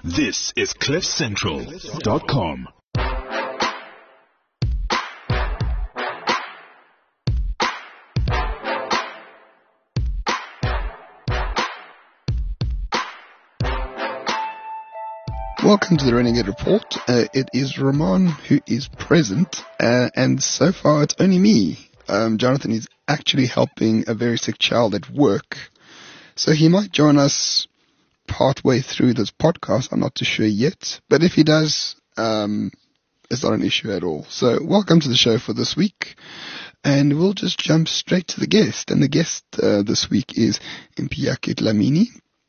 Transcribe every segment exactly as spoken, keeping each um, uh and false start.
This is cliff central dot com. Welcome to the Renegade Report. Uh, it is Ramon who is present, uh, and so far it's only me. Um, Jonathan is actually helping a very sick child at work, so he might join us partway through this podcast. I'm not too sure yet, but if he does, um, it's not an issue at all. So welcome to the show for this week, and we'll just jump straight to the guest. And the guest uh, this week is Impiake Dlamini,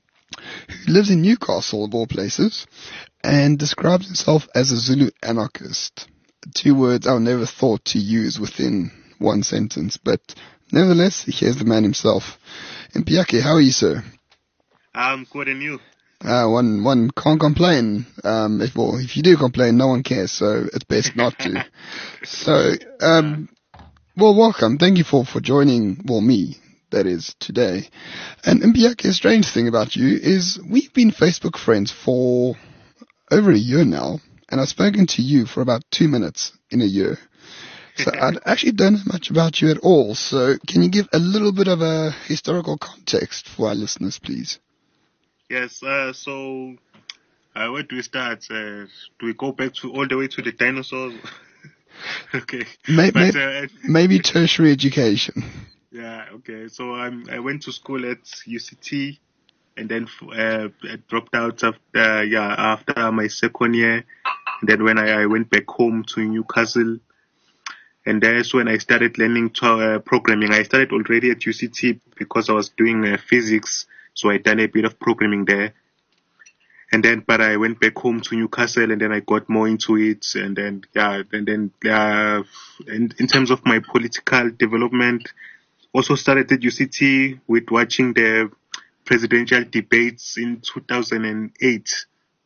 who lives in Newcastle, of all places, and describes himself as a Zulu anarchist. Two words I never thought to use within one sentence, but nevertheless, here's the man himself. Impiake, how are you, sir? I'm good, and you? Uh, one, one can't complain. Um, if, well, if you do complain, no one cares, so it's best not to. So, um, well, welcome. Thank you for, for joining, well, me. That is today. And Impiake, a strange thing about you is we've been Facebook friends for over a year now, and I've spoken to you for about two minutes in a year. So I actually don't know much about you at all. So can you give a little bit of a historical context for our listeners, please? Yes, uh, so uh, where do we start? Uh, do we go back to all the way to the dinosaurs? Okay. Maybe, but, maybe, uh, maybe tertiary education. Yeah, okay. So I'm, I went to school at U C T, and then uh, I dropped out after yeah after my second year. And then when I, I went back home to Newcastle, and that's when I started learning to, uh, programming. I started already at U C T because I was doing uh, physics, so I done a bit of programming there. And then, but I went back home to Newcastle, and then I got more into it. And then, yeah, and then, uh, in, in terms of my political development, also started at U C T with watching the presidential debates in two thousand eight.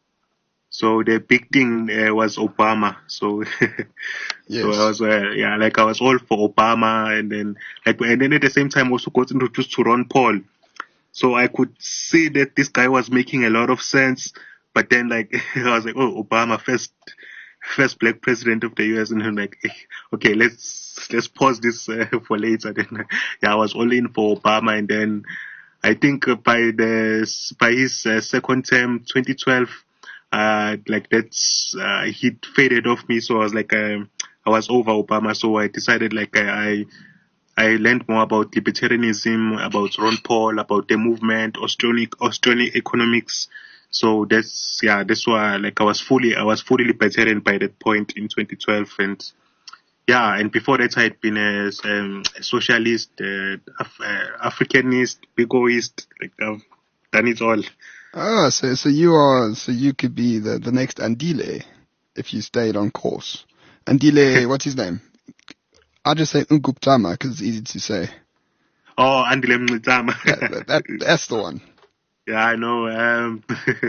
So the big thing uh, was Obama. So, Yes. so I was, uh, yeah, like I was all for Obama, and then, like, and then at the same time also got introduced to Ron Paul. So I could see that this guy was making a lot of sense, but then like I was like, oh, Obama, first, first black president of the U S, and I'm like, okay, let's let's pause this uh, for later. Then, yeah, I was all in for Obama, and then I think by the by his uh, second term, twenty twelve, uh, like that's uh, he faded off me. So I was like, um, I was over Obama. So I decided like I. I I learned more about libertarianism, about Ron Paul, about the movement, Australian Australian economics. So that's yeah, that's why like I was fully I was fully libertarian by that point in twenty twelve, and yeah, and before that I had been a, um, a socialist, uh, Af- uh, Africanist, Bigoist. Like I've done it all. Ah, so so you are so you could be the the next Andile if you stayed on course. Andile, what's his name? I'll just say Nguptama because it's easy to say. Oh, Andile Mngxitama. that, that, that's the one. Yeah, I know. Um,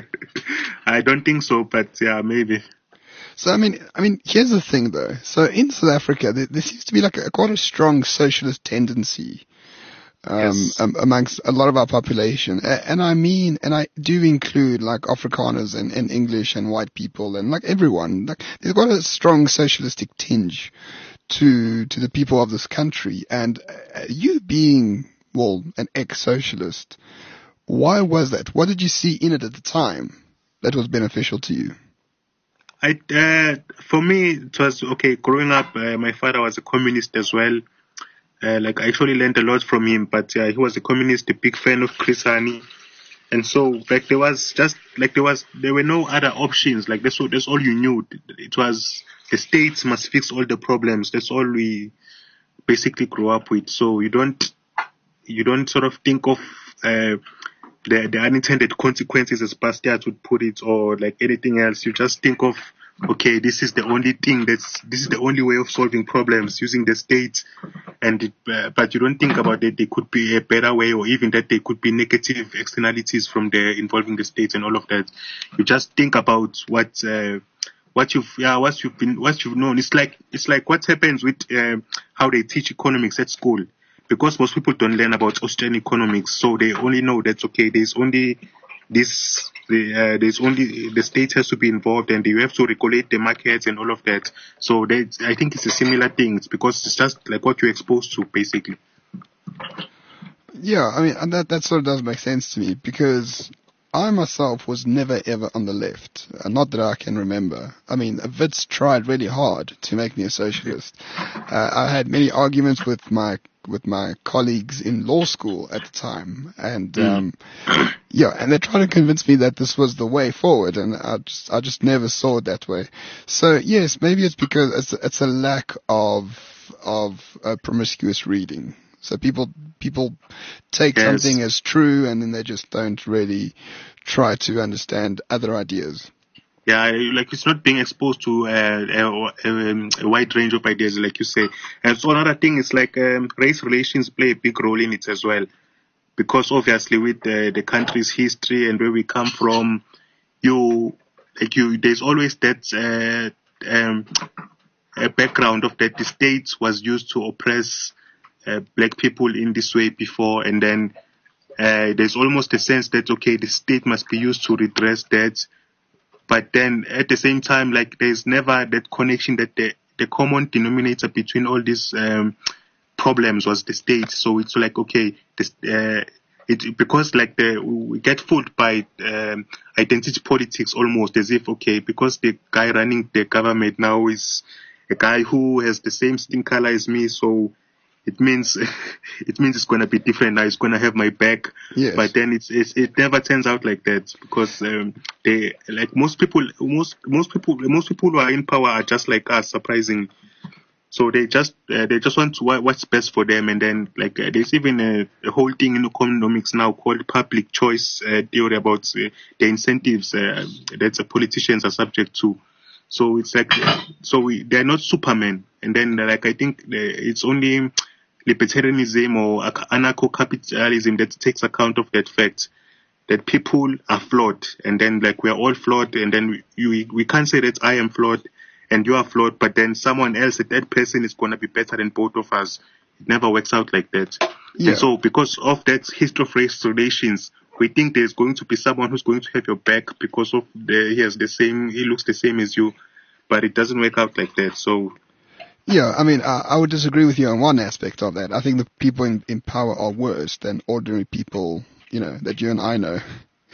I don't think so, but yeah, maybe. So I mean, I mean, here's the thing though. So in South Africa, there, there seems to be like a, quite a strong socialist tendency um, Yes. um, amongst a lot of our population, a- and I mean, and I do include like Afrikaners and, and English and white people and like everyone. Like there's quite a strong socialistic tinge to to the people of this country, and uh, you being, well, an ex-socialist, why was that? What did you see in it at the time that was beneficial to you? I uh, for me it was okay. Growing up, uh, my father was a communist as well. Uh, like I actually learned a lot from him, but uh, he was a communist, a big fan of Chris Hani, and so like there was just like there was there were no other options. Like that's all, that's all you knew. It was the states must fix all the problems. That's all we basically grew up with. So you don't you don't sort of think of uh, the the unintended consequences, as Bastiat would put it, or like anything else. You just think of, okay, this is the only thing that's this is the only way of solving problems using the state, and it, uh, but you don't think about that there could be a better way, or even that there could be negative externalities from the involving the state and all of that. You just think about what. Uh, What you've, yeah, what you've been, what you've known. It's like, it's like what happens with uh, how they teach economics at school, because most people don't learn about Austrian economics, so they only know that okay, there's only this the, uh, there's only the state has to be involved and you have to regulate the markets and all of that. So that I think it's a similar thing. It's because it's just like what you're exposed to, basically. Yeah, I mean, and that that sort of does make sense to me because I myself was never ever on the left. Uh, not that I can remember. I mean, Wits tried really hard to make me a socialist. Uh, I had many arguments with my with my colleagues in law school at the time, and um, yeah, and they tried to convince me that this was the way forward, and I just I just never saw it that way. So yes, maybe it's because it's it's a lack of of uh, promiscuous reading. So people people take Yes. something as true, and then they just don't really try to understand other ideas. Yeah, like it's not being exposed to uh, a, a, a wide range of ideas, like you say. And so another thing is like um, race relations play a big role in it as well, because obviously with the, the country's history and where we come from, you like you there's always that uh, um, a background of that the state was used to oppress uh, black people in this way before, and then uh, there's almost a sense that okay, the state must be used to redress that. But then at the same time, like there's never that connection that the, the common denominator between all these um, problems was the state. So it's like, okay, this, uh, it, because like the, we get fooled by um, identity politics almost as if, okay, because the guy running the government now is a guy who has the same skin color as me, so it means it means it's gonna be different now. It's gonna have my back. Yes. But then it's, it's it never turns out like that because um, they like most people most most people most people who are in power are just like us, surprising. So they just uh, they just want to what's best for them, and then like uh, there's even a, a whole thing in economics now called public choice uh, theory about uh, the incentives uh, that the politicians are subject to. So it's like so we they're not Superman, and then like I think uh, it's only libertarianism or anarcho-capitalism that takes account of that fact that people are flawed, and then like we're all flawed, and then we, we we can't say that I am flawed and you are flawed, but then someone else, that that person is going to be better than both of us. It never works out like that. Yeah. And so because of that history of race relations, we think there's going to be someone who's going to have your back because of the he has the same he looks the same as you, but it doesn't work out like that. So Yeah, I mean, I, I would disagree with you on one aspect of that. I think the people in, in power are worse than ordinary people, you know, that you and I know.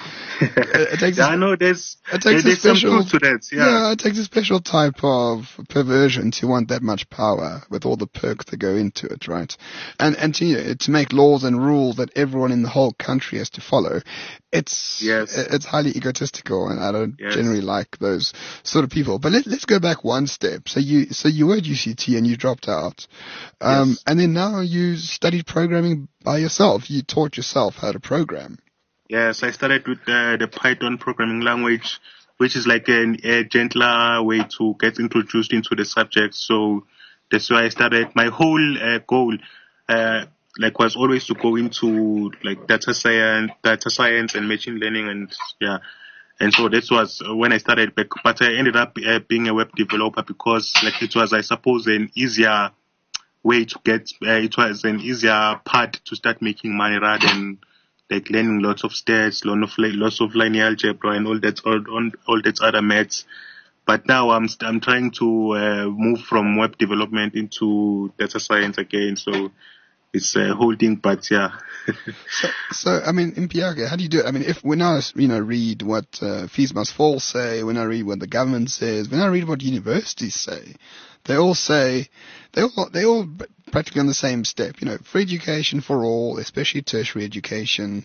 It, it takes yeah, a, I know there's it takes there's a some special, truth to that. Yeah. yeah, it takes a special type of perversion to want that much power with all the perks that go into it, right? And and to you know, to make laws and rules that everyone in the whole country has to follow. It's Yes. it's highly egotistical, and I don't Yes. generally like those sort of people. But let, let's go back one step. So you so you were at U C T and you dropped out, um, Yes. and then now you studied programming by yourself. You taught yourself how to program. Yes, I started with uh, the Python programming language, which is like an, a gentler way to get introduced into the subject. So that's why I started. My whole uh, goal, uh, like, was always to go into like data science, data science, and machine learning, and yeah. And so that was when I started. But, but I ended up uh, being a web developer because, like, it was, I suppose, an easier way to get. Uh, it was an easier path to start making money rather than like learning lots of stats, lots of lots of linear algebra, and all that all, all that other maths. But now I'm I'm trying to uh, move from web development into data science again. So it's a whole thing. But yeah. So, so I mean, in Piaga, how do you do it? I mean, if when I you know read what uh, fees must fall say, when I read what the government says, when I read what universities say, they all say they all they all practically on the same step. You know, free education for all, especially tertiary education.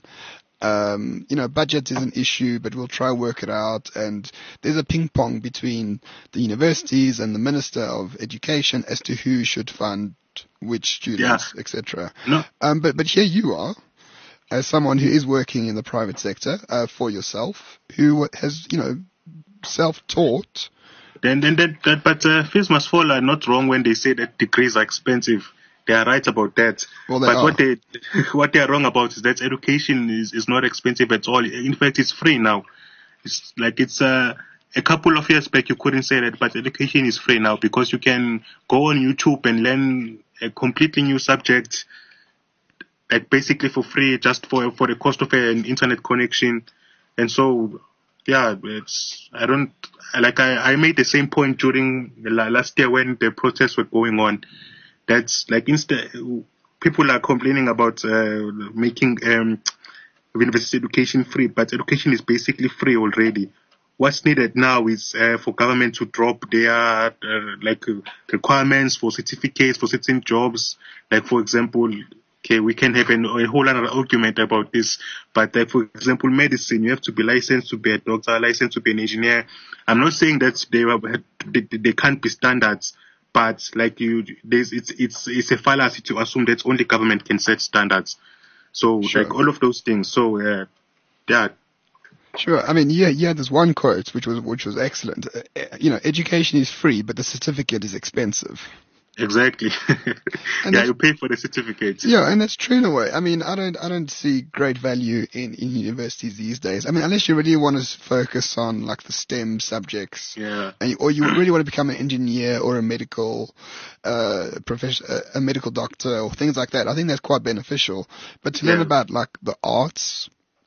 Um, you know, budget is an issue, but we'll try work it out. And there's a ping pong between the universities and the Minister of Education as to who should fund which students, Yeah. et cetera. No. Um, but but here you are, as someone who is working in the private sector uh, for yourself, who has you know self-taught. Then then that, that but uh, fees must fall are not wrong when they say that degrees are expensive. They are right about that. Well, they but are. what they what they are wrong about is that education is, is not expensive at all. In fact, it's free now. It's like it's uh, a couple of years back you couldn't say that, but education is free now because you can go on YouTube and learn a completely new subject, like basically for free, just for for the cost of an internet connection. And so, yeah, it's, I don't, like I, I made the same point during the la- last year when the protests were going on. That's like instead, people are complaining about uh, making um, university education free, but education is basically free already. What's needed now is uh, for government to drop their uh, like uh, requirements for certificates for certain jobs. Like for example, okay, we can have an, a whole other argument about this, but like for example, medicine, you have to be licensed to be a doctor, licensed to be an engineer. I'm not saying that they are, they, they can't be standards, but like you, there's it's it's it's a fallacy to assume that only government can set standards. So Sure. like all of those things. So uh, yeah. Sure. I mean, yeah, you had this one quote which was which was excellent. Uh, uh, you know, education is free, but the certificate is expensive. Exactly. And Yeah, you pay for the certificate. Yeah, and that's true in a way. I mean, I don't, I don't see great value in, in universities these days. I mean, unless you really want to focus on like the STEM subjects, Yeah. and you, or you really want to become an engineer or a medical, uh, profession, a medical doctor or things like that. I think that's quite beneficial. But to learn Yeah. about like the arts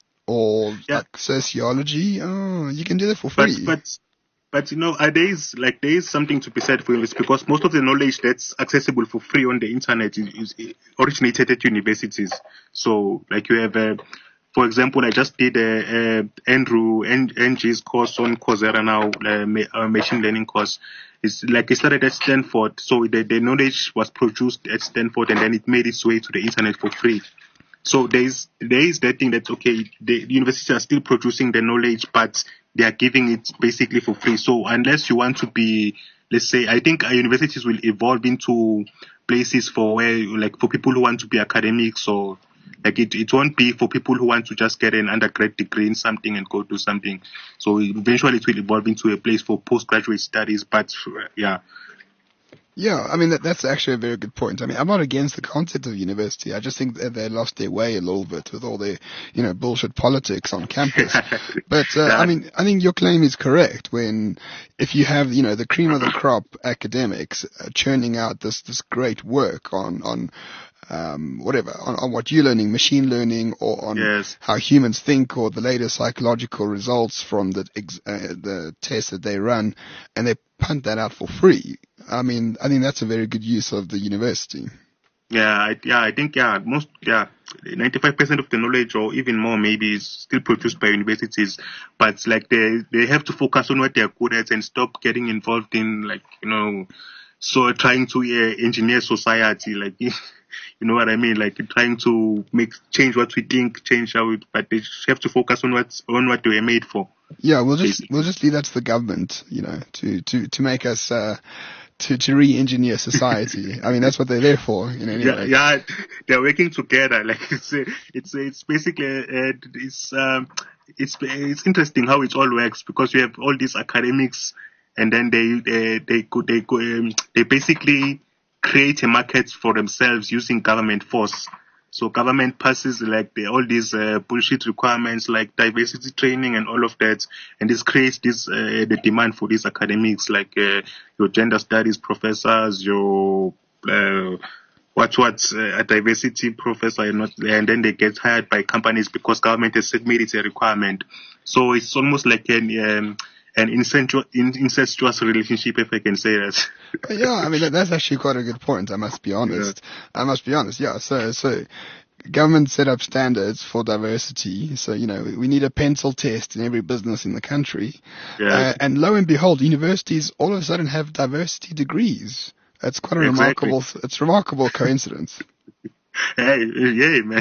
or Yeah. like sociology, oh, you can do that for But free. but but you know, uh, there is like there is something to be said for this, because most of the knowledge that's accessible for free on the internet is, is originated at universities. So like you have, uh, for example, I just did a, a Andrew N- Ng's course on Coursera now, uh, ma- uh, machine learning course. It's like it started at Stanford, so the, the knowledge was produced at Stanford and then it made its way to the internet for free. So there is there is that thing that okay, the universities are still producing the knowledge, but they are giving it basically for free. So unless you want to be, let's say, I think uh, universities will evolve into places for where, like, for people who want to be academics, or like it, it won't be for people who want to just get an undergrad degree in something and go do something. So eventually it will evolve into a place for postgraduate studies. But uh, yeah. Yeah, I mean, that, that's actually a very good point. I mean, I'm not against the concept of university. I just think that they lost their way a little bit with all their, you know, bullshit politics on campus. But, uh, Yeah. I mean, I think your claim is correct when, if you have, you know, the cream of the crop academics uh, churning out this, this great work on, on, um, whatever, on, on what you're learning, machine learning, or on Yes. how humans think, or the latest psychological results from the, ex- uh, the tests that they run, and they punt that out for free. I mean, I think that's a very good use of the university. Yeah, I, yeah, I think, yeah, most, yeah, ninety-five percent of the knowledge, or even more maybe, is still produced by universities. But like they, they have to focus on what they're good at and stop getting involved in, like, you know, so trying to uh, engineer society, like, you know what I mean? Like trying to make, change what we think, change how it, but they have to focus on what's, on what they were made for. Yeah, we'll just, Basically. we'll just leave that to the government, you know, to, to, to make us, uh, to, to re-engineer society. I mean, that's what they're there for, you know, anyway. Yeah, yeah, they're working together. Like it's a, it's a, it's basically a, it's um it's it's interesting how it all works, because you have all these academics, and then they they they go they go um, they basically create a market for themselves using government force. So government passes like the, all these uh, bullshit requirements like diversity training and all of that, and this creates this uh, the demand for these academics, like uh, your gender studies professors, your uh, what what uh, a diversity professor, and not, and then they get hired by companies because government has made it a requirement. So it's almost like an um, an incestuous, incestuous relationship, if I can say that. Yeah, I mean, that, that's actually quite a good point, I must be honest. Yeah. I must be honest, yeah. So, so, government set up standards for diversity. So, you know, we need a pencil test in every business in the country. Yeah. Uh, and lo and behold, universities all of a sudden have diversity degrees. It's quite a Exactly. remarkable, it's a remarkable coincidence. Hey, yeah, man.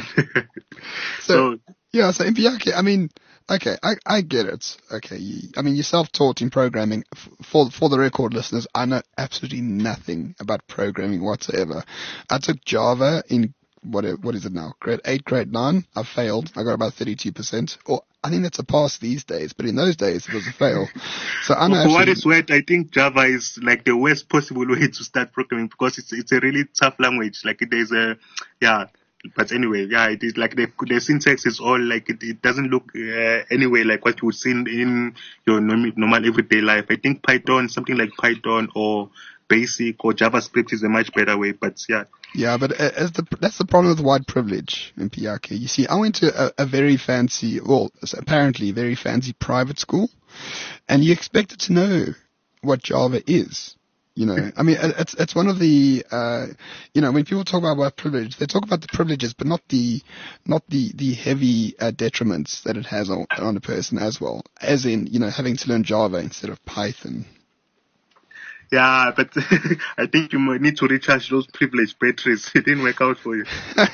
So, so, yeah, so in Bianchi, I mean, okay, I, I get it. Okay, you, I mean, you're self-taught in programming. For for the record, listeners, I know absolutely nothing about programming whatsoever. I took Java in what what is it now? Grade eight, grade nine. I failed. I got about thirty-two percent. Or I think that's a pass these days, but in those days it was a fail. So I know for what absolutely- it's worth, I think Java is like the worst possible way to start programming, because it's it's a really tough language. Like there's a, yeah. But anyway, yeah, it is like the the syntax is all like it, it doesn't look uh, anyway like what you would see in, in your normal, normal everyday life. I think Python, something like Python or Basic or JavaScript is a much better way. But yeah. Yeah, but uh, as the, that's the problem with white privilege in P R K. You see, I went to a, a very fancy, well, apparently very fancy private school, and you expected to know what Java is. You know, I mean, it's it's one of the, uh, you know, when people talk about white privilege, they talk about the privileges, but not the not the the heavy uh, detriments that it has on, on a person as well. As in, you know, having to learn Java instead of Python. Yeah, but I think you might need to recharge those privileged batteries. It didn't work out for you.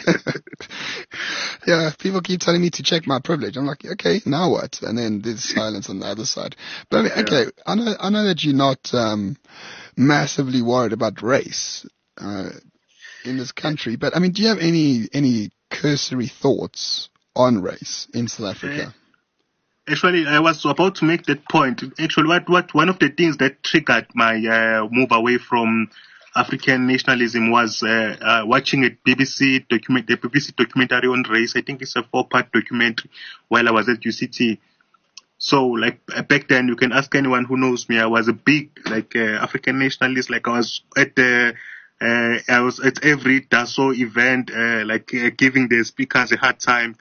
Yeah, people keep telling me to check my privilege. I'm like, okay, now what? And then there's silence on the other side. But I mean, okay, yeah. I know, I know that you're not um, massively worried about race uh, in this country, but I mean, do you have any any cursory thoughts on race in South Africa? Uh, Actually, I was about to make that point. Actually, what, what one of the things that triggered my uh, move away from African nationalism was uh, uh, watching a B B C document, a B B C documentary on race. I think it's a four-part documentary while I was at U C T. So, like back then, you can ask anyone who knows me. I was a big like uh, African nationalist. Like I was at the uh, I was at every Dassault event, uh, like uh, giving the speakers a hard time.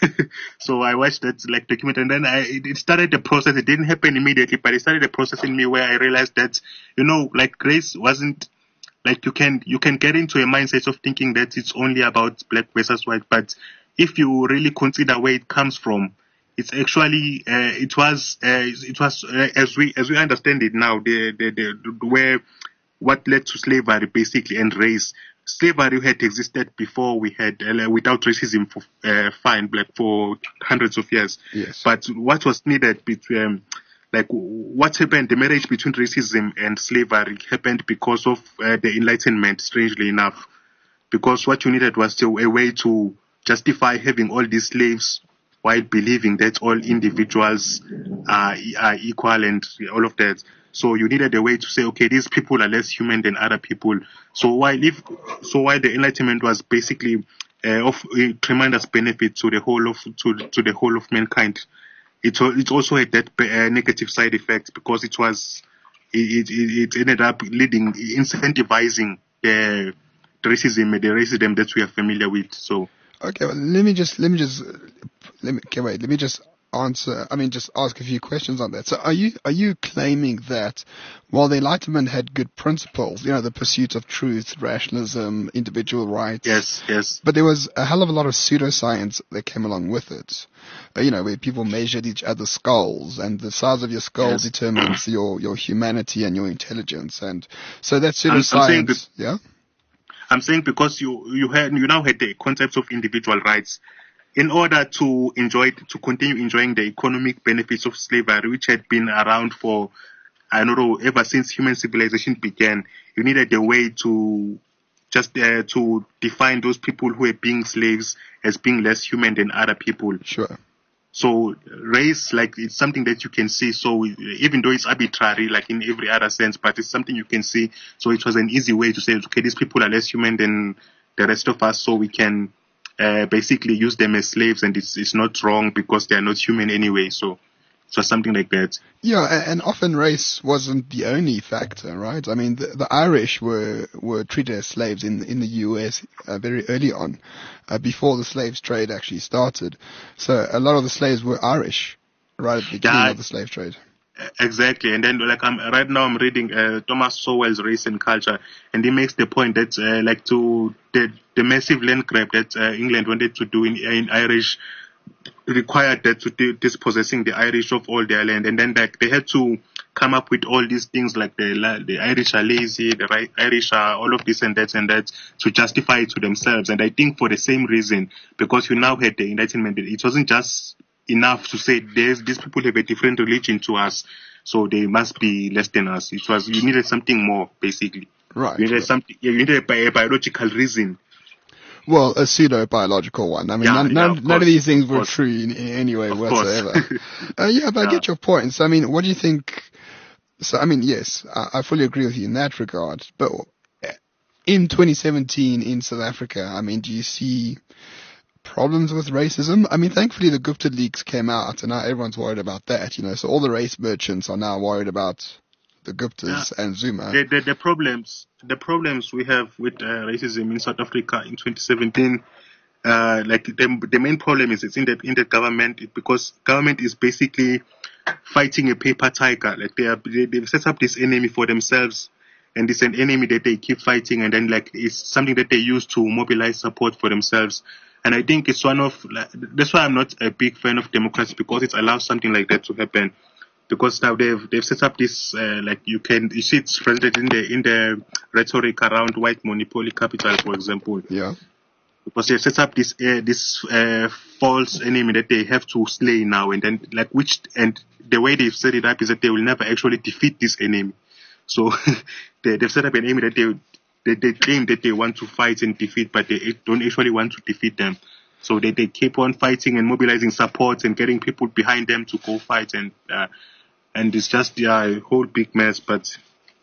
So I watched that like documentary, and then I, it, it started the process. It didn't happen immediately, but it started the process in me where I realized that, you know, like race wasn't like you can you can get into a mindset of thinking that it's only about black versus white, but if you really consider where it comes from, it's actually uh, it was uh, it was uh, as we as we understand it now, the the, the where what led to slavery basically and race. Slavery had existed before we had, uh, without racism, for uh, fine, like for hundreds of years. Yes. But what was needed between, um, like what happened, the marriage between racism and slavery happened because of uh, the Enlightenment, strangely enough. Because what you needed was still a way to justify having all these slaves while believing that all individuals are, are equal and all of that. So you needed a way to say, okay, these people are less human than other people. So while if, so while the Enlightenment was basically uh, of a tremendous benefit to the whole of to to the whole of mankind, it it also had that uh, negative side effects because it was it, it it ended up leading incentivizing the racism the racism that we are familiar with. So okay, well, let me just let me just let me okay wait let me just. answer, I mean, just ask a few questions on that. So are you, are you claiming that while the Enlightenment had good principles, you know, the pursuit of truth, rationalism, individual rights. Yes, yes. But there was a hell of a lot of pseudoscience that came along with it. Uh, you know, where people measured each other's skulls and the size of your skull yes. determines your, your humanity and your intelligence. And so that pseudoscience, yeah? I'm saying because you, you had, you now had the concepts of individual rights. In order to enjoy, to continue enjoying the economic benefits of slavery, which had been around for, I don't know, ever since human civilization began, you needed a way to just uh, to define those people who were being slaves as being less human than other people. Sure. So race, like, it's something that you can see. So even though it's arbitrary, like in every other sense, but it's something you can see. So it was an easy way to say, okay, these people are less human than the rest of us, so we can Uh, basically use them as slaves, and it's it's not wrong because they are not human anyway. So, so something like that. Yeah, and often race wasn't the only factor, right? I mean, the, the Irish were were treated as slaves in in the U S uh, very early on, uh, before the slaves trade actually started. So a lot of the slaves were Irish right at the beginning yeah, of the slave trade. Exactly, and then like I'm right now I'm reading uh, Thomas Sowell's Race and Culture, and he makes the point that uh, like to the the massive land grab that uh, England wanted to do in in Irish required that to do dispossessing the Irish of all their land, and then like they had to come up with all these things like the the Irish are lazy, the Irish are all of this and that and that to justify it to themselves. And I think for the same reason, because you now had the Enlightenment, it wasn't just enough to say there's these people have a different religion to us, so they must be less than us. It was you needed something more, basically. Right. You needed right. something. You needed a, a biological reason. Well, a pseudo-biological one. I mean, yeah, none, yeah, none, of none of these things of were course. true in, in any way of whatsoever. uh, yeah, but yeah. I get your points. I mean, what do you think? So, I mean, yes, I, I fully agree with you in that regard. But in twenty seventeen in South Africa, I mean, do you see problems with racism? I mean, thankfully the Gupta leaks came out, and now everyone's worried about that. You know, so all the race merchants are now worried about the Guptas Yeah. and Zuma. The, the, the problems, the problems we have with uh, racism in South Africa in twenty seventeen, uh, like the, the main problem is it's in the in the government because government is basically fighting a paper tiger. Like they are, they, they've set up this enemy for themselves, and it's an enemy that they keep fighting, and then like it's something that they use to mobilize support for themselves. And I think it's one of like, that's why I'm not a big fan of democracy, because it allows something like that to happen. Because now they've they've set up this uh, like you can you see it's presented in the in the rhetoric around white monopoly capital, for example. Yeah. Because they set up this uh, this uh, false enemy that they have to slay now, and then like which and the way they've set it up is that they will never actually defeat this enemy. So they, they've set up an enemy that they, they they claim that they want to fight and defeat, but they don't actually want to defeat them. So they, they keep on fighting and mobilizing support and getting people behind them to go fight, and uh, and it's just yeah, a whole big mess. But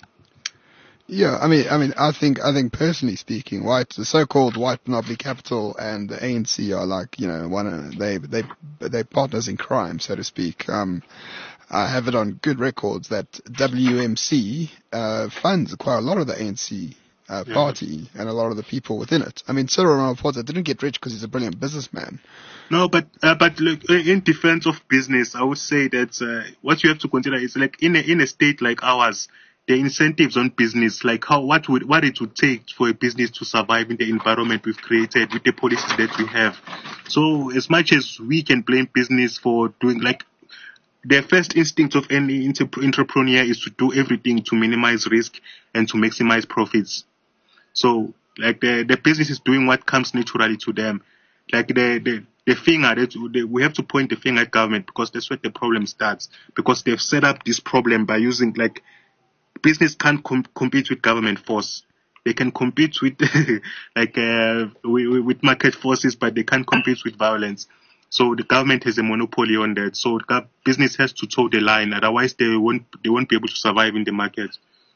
Yeah, I mean, I mean, I think, I think personally speaking, white, the so-called white monopoly capital and the A N C are like, you know, one of, they, they, they partners in crime, so to speak. Um, I have it on good records that W M C, uh, funds quite a lot of the A N C, uh, Yeah. party and a lot of the people within it. I mean, Cyril Ramaphosa didn't get rich because he's a brilliant businessman. no, but uh, but look, in defense of business, I would say that uh, what you have to consider is like in a in a state like ours, the incentives on business, like how what would what it would take for a business to survive in the environment we've created with the policies that we have. So as much as we can blame business for doing like the first instinct of any inter- entrepreneur is to do everything to minimize risk and to maximize profits. So like the the business is doing what comes naturally to them. Like the the the finger that the, we have to point the finger at government, because that's where the problem starts. Because they've set up this problem by using like business can't com- compete with government force. They can compete with like uh, with, with market forces, but they can't compete with violence. So the government has a monopoly on that. So the gov- business has to toe the line, otherwise they won't they won't be able to survive in the market.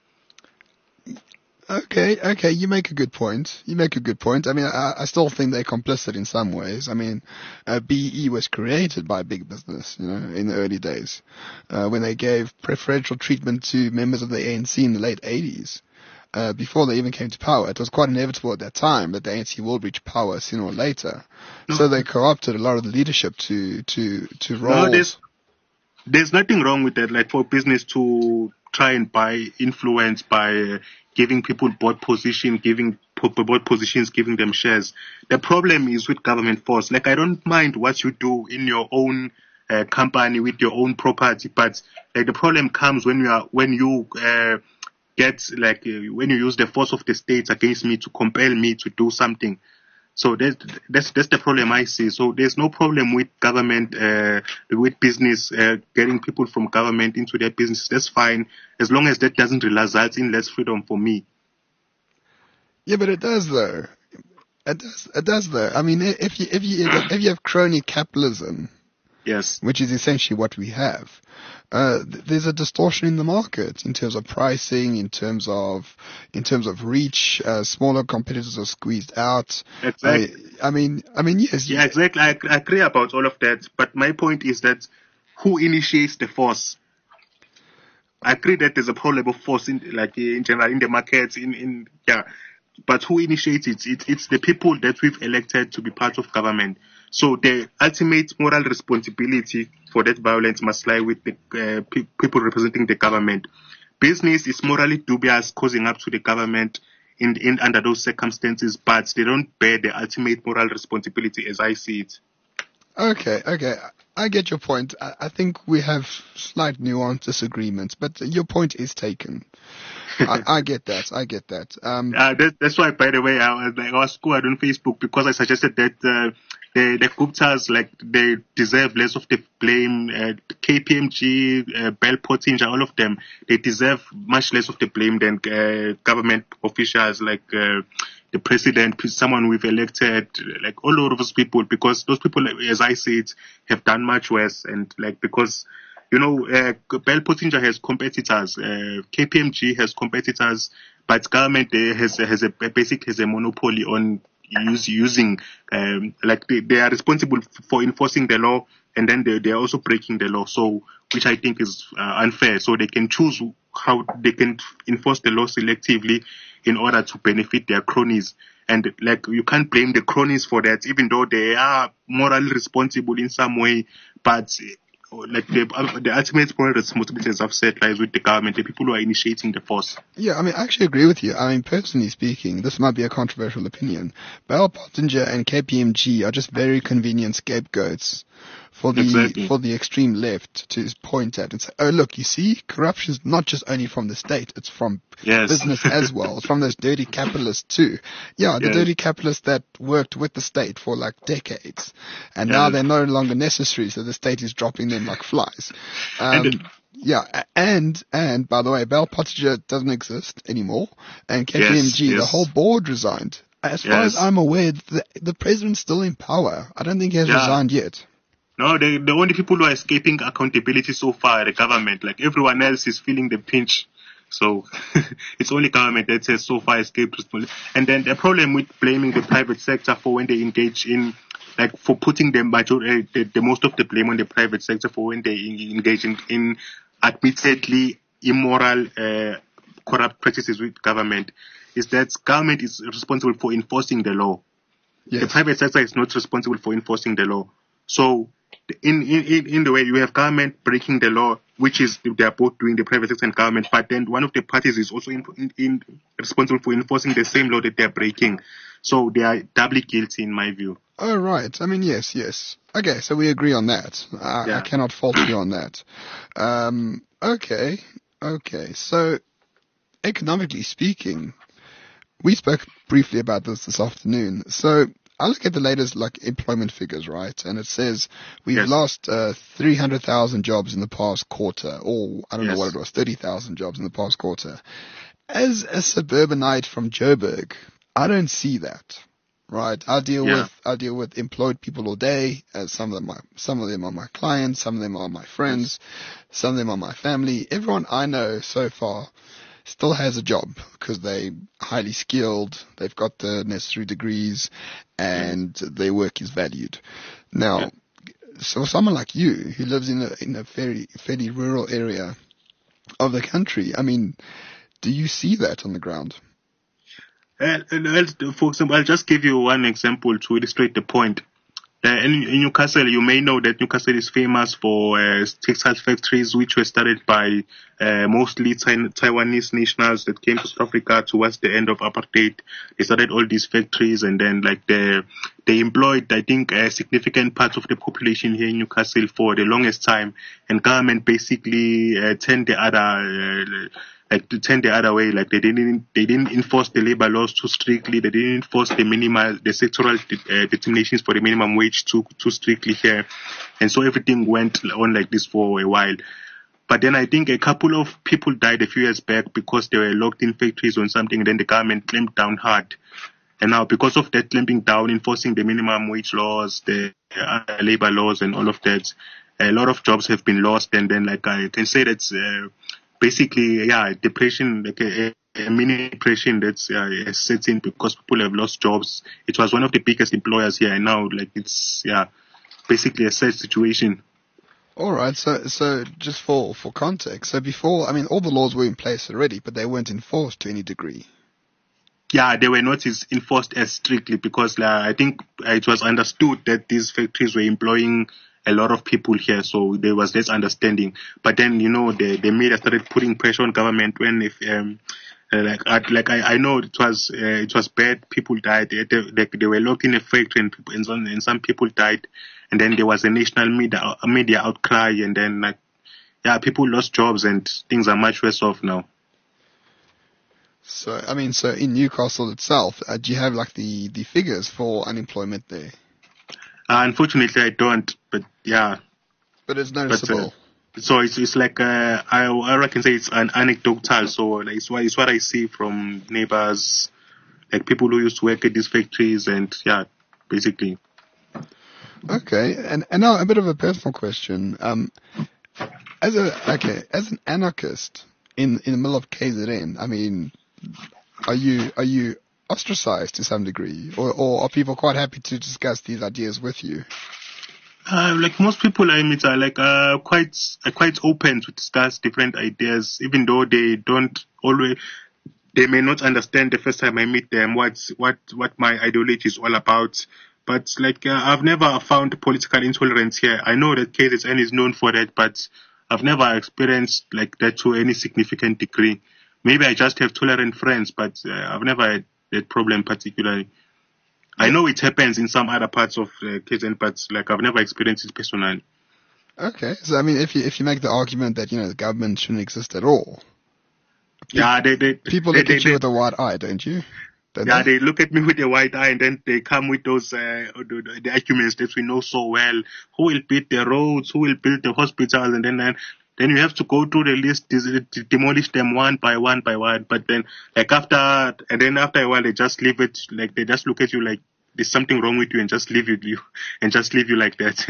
Okay, okay, you make a good point. You make a good point. I mean, I, I still think they're complicit in some ways. I mean, uh, B E was created by big business, you know, in the early days, uh, when they gave preferential treatment to members of the A N C in the late eighties. Uh, before they even came to power, it was quite inevitable at that time that the A N C will reach power sooner or later. No. So they co-opted a lot of the leadership to, to, to No, roles. there's there's nothing wrong with that. Like for business to try and buy influence by uh, giving people board position, giving po- board positions, giving them shares. The problem is with government force. Like I don't mind what you do in your own uh, company with your own property, but like the problem comes when you are when you uh, get like uh, when you use the force of the state against me to compel me to do something. So that's that's that's the problem I see. So there's no problem with government, uh, with business, uh, getting people from government into their business. That's fine, as long as that doesn't result in less freedom for me. Yeah, but it does though. It does. It does though. I mean, i- if you if you if you have crony capitalism, Yes. which is essentially what we have, uh, th- there's a distortion in the market in terms of pricing, in terms of in terms of reach. Uh, smaller competitors are squeezed out. Exactly. I, I mean, I mean, yes. Yeah, exactly. I, I agree about all of that. But my point is that who initiates the force? I agree that there's a problem of force in, like in general, in the markets, in, in yeah. But who initiates it? it? It's the people that we've elected to be part of government. So the ultimate moral responsibility for that violence must lie with the uh, pe- people representing the government. Business is morally dubious, causing up to the government in, in under those circumstances, but they don't bear the ultimate moral responsibility, as I see it. Okay, okay. I get your point. I, I think we have slight nuanced disagreements, but your point is taken. I, I get that. I get that. Um, Uh, that, that's why, by the way, I was like, I was scored on Facebook because I suggested that uh, the the Guptas, like, they deserve less of the blame. Uh, K P M G, uh, Bell Pottinger, all of them, they deserve much less of the blame than uh, government officials like uh, the president, someone we've elected, like all of those people, because those people, as I see it, have done much worse, and like because. You know, uh, Bell Pottinger has competitors. Uh, K P M G has competitors, but government uh, has has a basic has a monopoly on use, using um, like they, they are responsible for enforcing the law, and then they they are also breaking the law. So, which I think is uh, unfair. So they can choose how they can enforce the law selectively in order to benefit their cronies. And like, you can't blame the cronies for that, even though they are morally responsible in some way. But like the, the ultimate moral responsibility, as I've said, lies with the government, the people who are initiating the force. Yeah, I mean, I actually agree with you. I mean, personally speaking, this might be a controversial opinion. Bell Pottinger and K P M G are just very convenient scapegoats for the Exactly. for the extreme left to point at and say, oh, look, you see, corruption's not just only from the state, it's from Yes. business as well. It's from those dirty capitalists too. Yeah, the Yes. dirty capitalists that worked with the state for like decades. And now Yes. they're no longer necessary, so the state is dropping them like flies. Um, And- yeah, a- and, and by the way, Bell Pottinger doesn't exist anymore, and K P M G, Yes, the yes. whole board resigned. As far as Yes. I'm aware, the, the president's still in power. I don't think he has Yeah. resigned yet. No, the, the only people who are escaping accountability so far are the government. Like, everyone else is feeling the pinch. So it's only government that has so far escaped responsibility. And then the problem with blaming the private sector for when they engage in, like, for putting the, major, uh, the, the most of the blame on the private sector for when they en- engage in, in admittedly immoral, uh, corrupt practices with government, is that government is responsible for enforcing the law. The Yes. private sector is not responsible for enforcing the law. So, in, in, in the way you have government breaking the law, which is they are both doing, the private sector and government, but then one of the parties is also in, in, in responsible for enforcing the same law that they are breaking. So they are doubly guilty in my view. Oh, right. I mean, yes, yes. Okay, so we agree on that. I, Yeah. I cannot fault you on that. Um, okay, okay. So, economically speaking, we spoke briefly about this this afternoon. So, I look at the latest like employment figures, right? And it says we've Yes. lost uh, three hundred thousand jobs in the past quarter, or I don't Yes. know what it was, thirty thousand jobs in the past quarter. As a suburbanite from Joburg, I don't see that. Right, I deal Yeah. with I deal with employed people all day. As some of them, are, some of them are my clients, some of them are my friends, some of them are my family. Everyone I know so far still has a job because they're highly skilled. They've got the necessary degrees, and their work is valued. Now, Yeah. so someone like you who lives in a in a very fairly rural area of the country, I mean, do you see that on the ground? Uh, uh, for example, I'll just give you one example to illustrate the point. Uh, in, in Newcastle, you may know that Newcastle is famous for uh, textile factories, which were started by uh, mostly Tai- Taiwanese nationals that came to South Africa towards the end of apartheid. They started all these factories, and then like they they employed, I think, a significant part of the population here in Newcastle for the longest time. And government basically uh, turned the other. Uh, Like to turn the other way, like they didn't, they didn't enforce the labor laws too strictly. They didn't enforce the minimal, the sectoral uh, determinations for the minimum wage too, too strictly here, and so everything went on like this for a while. But then I think a couple of people died a few years back because they were locked in factories on something. And then the government clamped down hard, and now because of that clamping down, enforcing the minimum wage laws, the uh, labor laws, and all of that, a lot of jobs have been lost. And then, like I can say that's. Uh, Basically, yeah, depression, like a, a mini depression that's uh, sets in because people have lost jobs. It was one of the biggest employers here, and now, like, it's, yeah, basically a sad situation. All right, so so just for, for context, so before, I mean, all the laws were in place already, but they weren't enforced to any degree. Yeah, they were not as enforced as strictly because uh, I think it was understood that these factories were employing a lot of people here, so there was less understanding. But then, you know, the, the media started putting pressure on government when, if, um, uh, like, I, like I, I know it was, uh, it was bad. People died. They, they, like, they were locked in a factory, and, people, and, some, and some people died. And then there was a national media, a media outcry, and then, like, yeah, people lost jobs, and things are much worse off now. So, I mean, so in Newcastle itself, uh, do you have like the, the figures for unemployment there? Uh, unfortunately, I don't, but yeah. But it's But, noticeable. uh, so it's it's like uh, I I can say it's an anecdotal. So like it's what it's what I see from neighbors, like people who used to work at these factories, and yeah, basically. Okay, and, and now a bit of a personal question. Um, as a okay, as an anarchist in in the middle of K Z N, I mean, are you are you ostracized to some degree, or or are people quite happy to discuss these ideas with you? Uh, like most people I meet are like uh, quite uh, quite open to discuss different ideas, even though they don't always they may not understand the first time I meet them what what what my ideology is all about. But like uh, I've never found political intolerance here. I know that K Z N is known for that, but I've never experienced like that to any significant degree. Maybe I just have tolerant friends, but uh, I've never had that problem particularly. I know it happens in some other parts of uh, K Z N, but like I've never experienced it personally. Okay, so I mean, if you if you make the argument that you know the government shouldn't exist at all, Yeah, they they people they, look they, at you they with a wide eye, don't you? Don't yeah, they? they look at me with a wide eye, and then they come with those uh, the, the arguments that we know so well. Who will build the roads? Who will build the hospitals? And then then, then you have to go through the list, dis- de- demolish them one by one by one. But then, like after, and then after a while, they just leave it. Like they just look at you like there's something wrong with you, and just leave it you, and just leave you like that.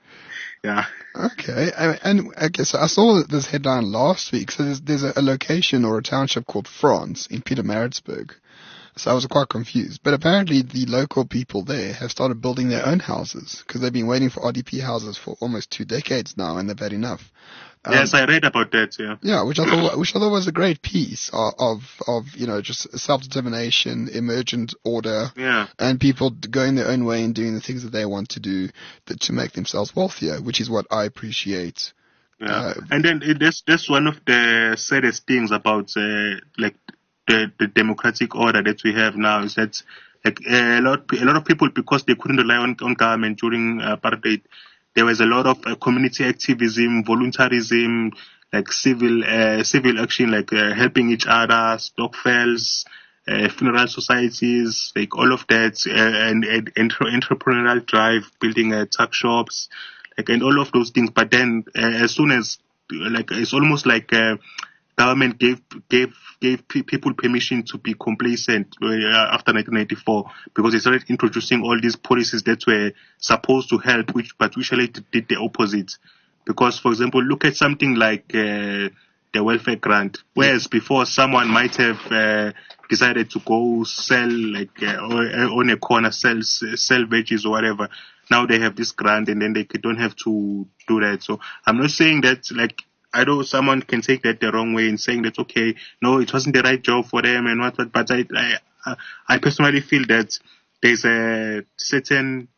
Yeah. Okay, and, and okay, so I saw this headline last week. So there's, there's a, a location or a township called France in Pietermaritzburg. So I was quite confused. But apparently the local people there have started building their own houses because they've been waiting for R D P houses for almost two decades now, and they've had enough. Um, Yes, I read about that. Yeah. Yeah, which I thought, which I thought was a great piece of, of, of you know, just self-determination, emergent order, Yeah. and people going their own way and doing the things that they want to do that, to make themselves wealthier, which is what I appreciate. Yeah, Uh, and then it, that's that's one of the saddest things about uh, like the the democratic order that we have now is that like a lot a lot of people, because they couldn't rely on, on government during uh, apartheid, there was a lot of uh, community activism, voluntarism, like civil uh, civil action, like uh, helping each other, stokvels, uh, funeral societies, like all of that, uh, and, and entre- entrepreneurial drive, building uh, tuck shops, like and all of those things. But then, uh, as soon as like it's almost like uh, government gave gave gave pe- people permission to be complacent uh, after nineteen ninety-four, because they started introducing all these policies that were supposed to help, which but which actually did the opposite. Because, for example, look at something like uh, the welfare grant, whereas before someone might have uh, decided to go sell like uh, on a corner, sell sell veggies or whatever. Now they have this grant, and then they don't have to do that. So I'm not saying that like. I know someone can take that the wrong way in saying that, okay, no, it wasn't the right job for them and what, what but I, I, I personally feel that there's a certain,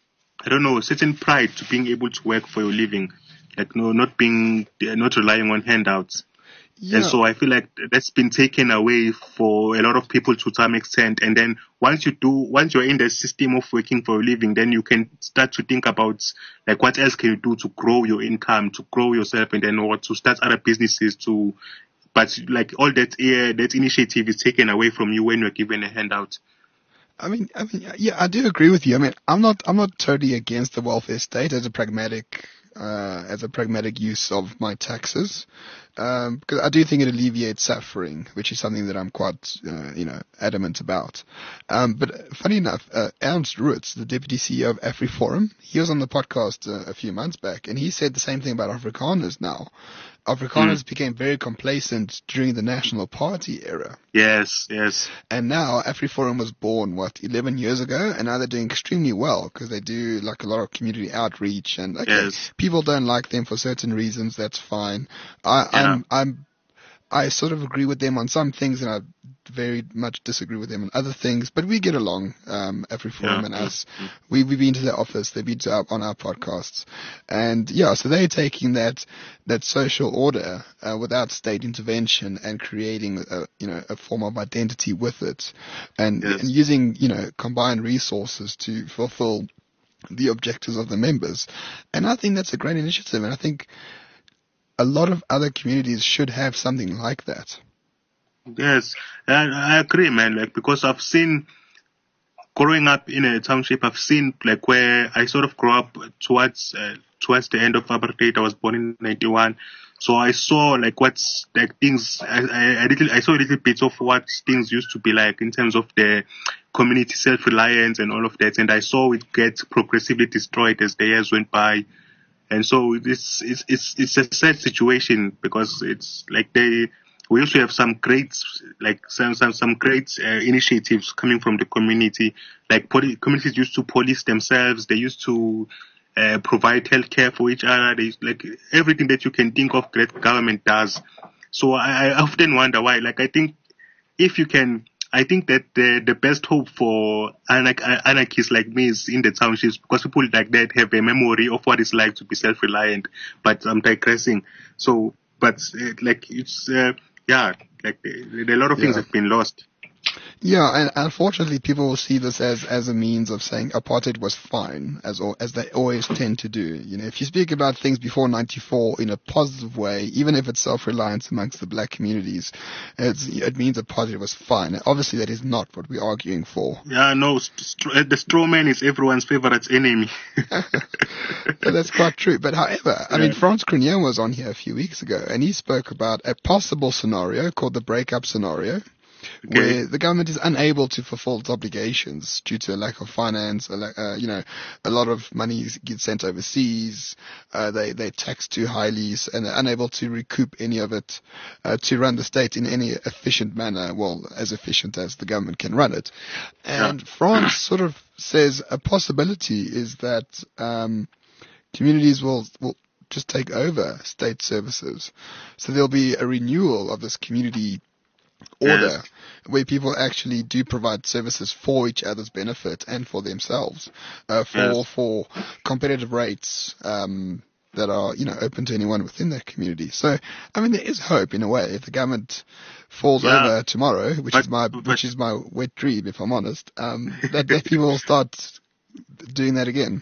I don't know, certain pride to being able to work for your living, like no, not being, not relying on handouts. yeah, And so I feel like that's been taken away for a lot of people to some extent. And then once you do, once you're in the system of working for a living, then you can start to think about like what else can you do to grow your income, to grow yourself, and then what to start other businesses to. But like all that, uh, that initiative is taken away from you when you're given a handout. I mean, I mean, yeah, I do agree with you. I mean, I'm not, I'm not totally against the welfare state as a pragmatic, uh, as a pragmatic use of my taxes, um, because I do think it alleviates suffering, which is something that I'm quite, uh, you know, adamant about. Um, but funny enough, uh, Ernst Rutz, the deputy C E O of AfriForum, he was on the podcast uh, a few months back, and he said the same thing about Afrikaners now. Afrikaners Mm. became very complacent during the National Party era. Yes, yes. And now AfriForum was born, what, eleven years ago? And now they're doing extremely well because they do like a lot of community outreach and okay, Yes. people don't like them for certain reasons. That's fine. I, Yeah. I'm, I'm, I sort of agree with them on some things and I very much disagree with them on other things, but we get along, um, AfriForum Yeah. and Mm. us. We, we've been to their office, they've been to our, on our podcasts. And yeah, so they're taking that, that social order, uh, without state intervention and creating a, you know, a form of identity with it and, Yes. and using, you know, combined resources to fulfill the objectives of the members. And I think that's a great initiative. And I think a lot of other communities should have something like that. Yes, and I agree, man. Like because I've seen growing up in a township, I've seen like where I sort of grew up towards uh, towards the end of apartheid. I was born in ninety-one, so I saw like what's like things. I, I, I little I saw a little bit of what things used to be like in terms of the community self-reliance and all of that, and I saw it get progressively destroyed as the years went by. And so it's it's it's it's a sad situation because it's like they we also have some great like some some some great uh, initiatives coming from the community. Like poli- communities used to police themselves. They used to uh, provide healthcare for each other. There's like everything that you can think of that government does. So I, I often wonder why. Like I think if you can, I think that the the best hope for anarch- anarchists like me is in the townships, because people like that have a memory of what it's like to be self-reliant. But I'm digressing. So, but uh, like it's uh, yeah, like uh, a lot of things Yeah. have been lost. Yeah, and unfortunately, people will see this as, as a means of saying apartheid was fine, as al- as they always tend to do. You know, if you speak about things before ninety-four in a positive way, even if it's self-reliance amongst the black communities, it's, it means apartheid was fine. Obviously, that is not what we're arguing for. Yeah, no, st- st- the straw man is everyone's favorite enemy. But that's quite true. But however, I mean, Frans Cronje was on here a few weeks ago, and he spoke about a possible scenario called the breakup scenario, Okay. where the government is unable to fulfill its obligations due to a lack of finance, a la- uh, you know, a lot of money gets sent overseas, uh, they, they tax too highly, and they're unable to recoup any of it, uh, to run the state in any efficient manner, well, as efficient as the government can run it. And Yeah. France sort of says a possibility is that, um, communities will, will just take over state services. So there'll be a renewal of this community order, Yes. where people actually do provide services for each other's benefit and for themselves, uh, for Yes. for competitive rates um, that are, you know, open to anyone within that community. So, I mean, there is hope in a way. If the government falls Yeah. over tomorrow, which But- is my but- which is my wet dream, if I'm honest, um, that, that people will start doing that again.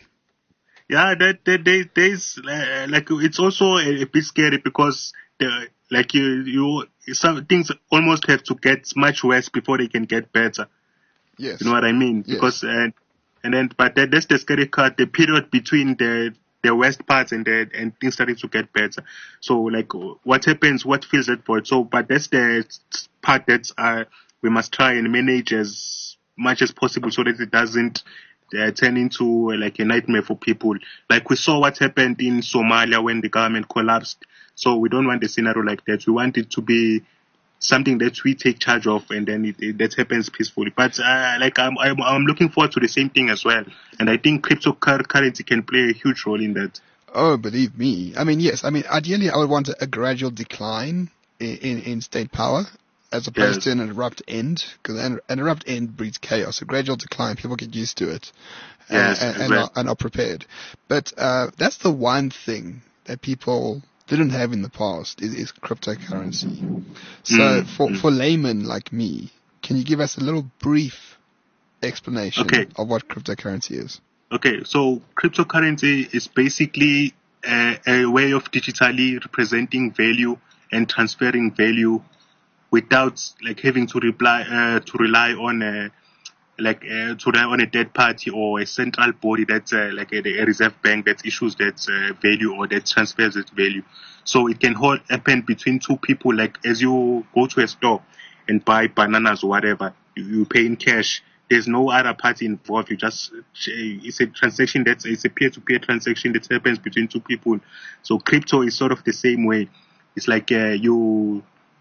Yeah, that, that there, there's uh, like it's also a, a bit scary, because the, like you you some things almost have to get much worse before they can get better. Yes. You know what I mean? Yes. Because uh, and then but that, that's the scary part. The period between the the worst parts and the and things starting to get better. So like what happens? What fills that void? So but that's the part that uh, we must try and manage as much as possible, so that it doesn't uh, turn into uh, like a nightmare for people. Like we saw what happened in Somalia when the government collapsed. So we don't want a scenario like that. We want it to be something that we take charge of, and then it, it, that happens peacefully. But uh, like I'm, I'm, I'm looking forward to the same thing as well. And I think cryptocurrency can play a huge role in that. Oh, believe me. I mean, yes. I mean, ideally, I would want a, a gradual decline in, in, in state power, as opposed Yes. to an abrupt end, because an, an abrupt end breeds chaos. A gradual decline, people get used to it, and, Yes, and, and, exactly. are, and are prepared. But uh, that's the one thing that people didn't have in the past is, is cryptocurrency. So Mm, for mm. for laymen like me, can you give us a little brief explanation Okay. of what cryptocurrency is? Okay, so cryptocurrency is basically a, a way of digitally representing value and transferring value without like having to reply uh, to rely on a like uh, to rely on a third party or a central body that's uh, like a, a reserve bank that issues that uh, value or that transfers its value. So it can hold, happen between two people. Like as you go to a store and buy bananas or whatever, you, you pay in cash. There's no other party involved. You just it's a transaction that's it's a peer-to-peer transaction that happens between two people. So crypto is sort of the same way. It's like uh, you.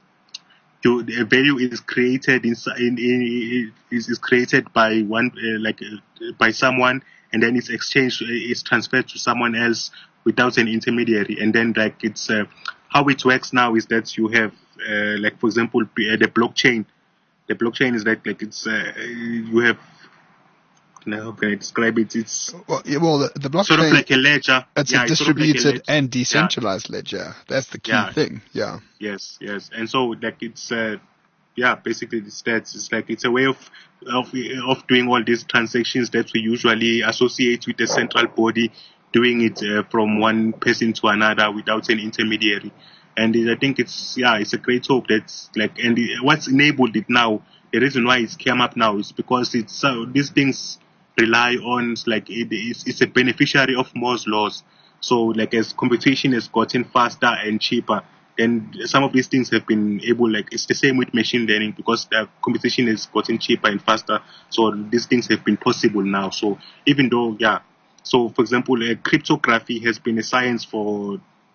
You, the value is created in, in, in is, is created by one uh, like uh, by someone, and then it's exchanged, uh, it's transferred to someone else without an intermediary. And then like it's uh, how it works now is that you have uh, like for example uh, the blockchain. The blockchain is like like it's uh, you have. Now how can I describe it? It's Well, yeah, well the, the blockchain, sort of like a ledger. it's yeah, a it's sort of like a distributed ledger. and decentralized ledger. That's the key Yeah. thing. Yeah. Yes, yes, and so like it's uh, yeah, basically it's that. It's like it's a way of of of doing all these transactions that we usually associate with the central body, doing it uh, from one person to another without an intermediary. And I think it's yeah, it's a great hope that's like, and the, what's enabled it now. The reason why it's came up now is because it's uh, these things rely on like it, it's, it's a beneficiary of Moore's laws. So like as competition has gotten faster and cheaper, then some of these things have been able, like it's the same with machine learning, because the competition has gotten cheaper and faster. So these things have been possible now. So even though, yeah, so for example, uh, cryptography has been a science for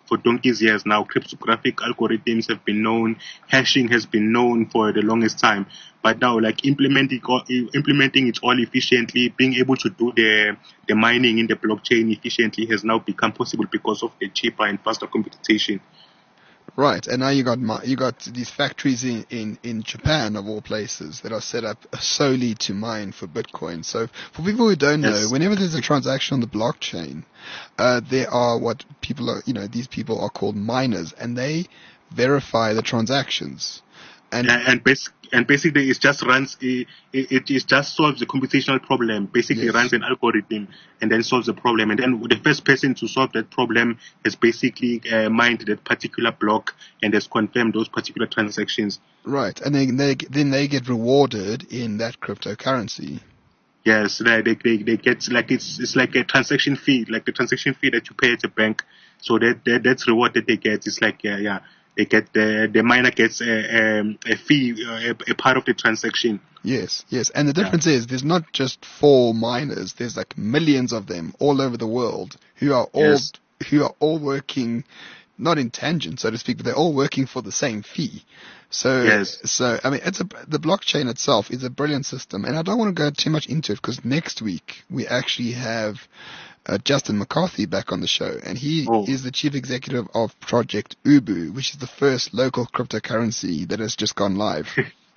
for donkey's years now. Cryptographic algorithms have been known, hashing has been known for the longest time. But now, like implementing implementing it all efficiently, being able to do the the mining in the blockchain efficiently has now become possible because of the cheaper and faster computation. Right, and now you got you got these factories in, in, in Japan, of all places, that are set up solely to mine for Bitcoin. So for people who don't Yes. know, whenever there's a transaction on the blockchain, uh, there are what people are, you know, these people are called miners, and they verify the transactions. And Yeah, and basic, and basically it just runs, it, it, it just solves the computational problem. Basically Yes. runs an algorithm and then solves the problem. And then the first person to solve that problem has basically uh, mined that particular block and has confirmed those particular transactions. right, and then they then they get rewarded in that cryptocurrency. Yes, they, they, they, they get like, it's, it's like a transaction fee, like the transaction fee that you pay at the bank. So that, that that's reward that they get. It's like, yeah, yeah. They get the the miner gets a, um, a fee, a, a part of the transaction. Yes, yes. And the difference is there's not just four miners, there's like millions of them all over the world who are all Yes. who are all working not in tangent, so to speak, but they're all working for the same fee. So Yes. so I mean it's a the blockchain itself is a brilliant system, and I don't want to go too much into it because next week we actually have Uh, Justin McCarthy back on the show, and he Oh. is the chief executive of Project Ubu, which is the first local cryptocurrency that has just gone live.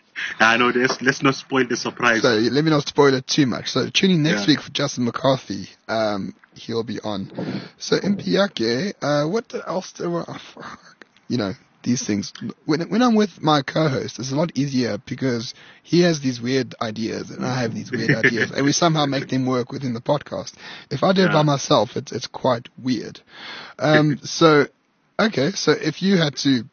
I know this. Let's not spoil the surprise. So let me not spoil it too much. So tune in next Yeah. week for Justin McCarthy. Um, he'll be on. So Mpiake, uh, what else? Do I, oh, fuck. You know, these things. When when I'm with my co-host, it's a lot easier because he has these weird ideas and I have these weird ideas, and we somehow make them work within the podcast. If I do it by Yeah. myself, it's it's quite weird. Um, so okay, so if you had to,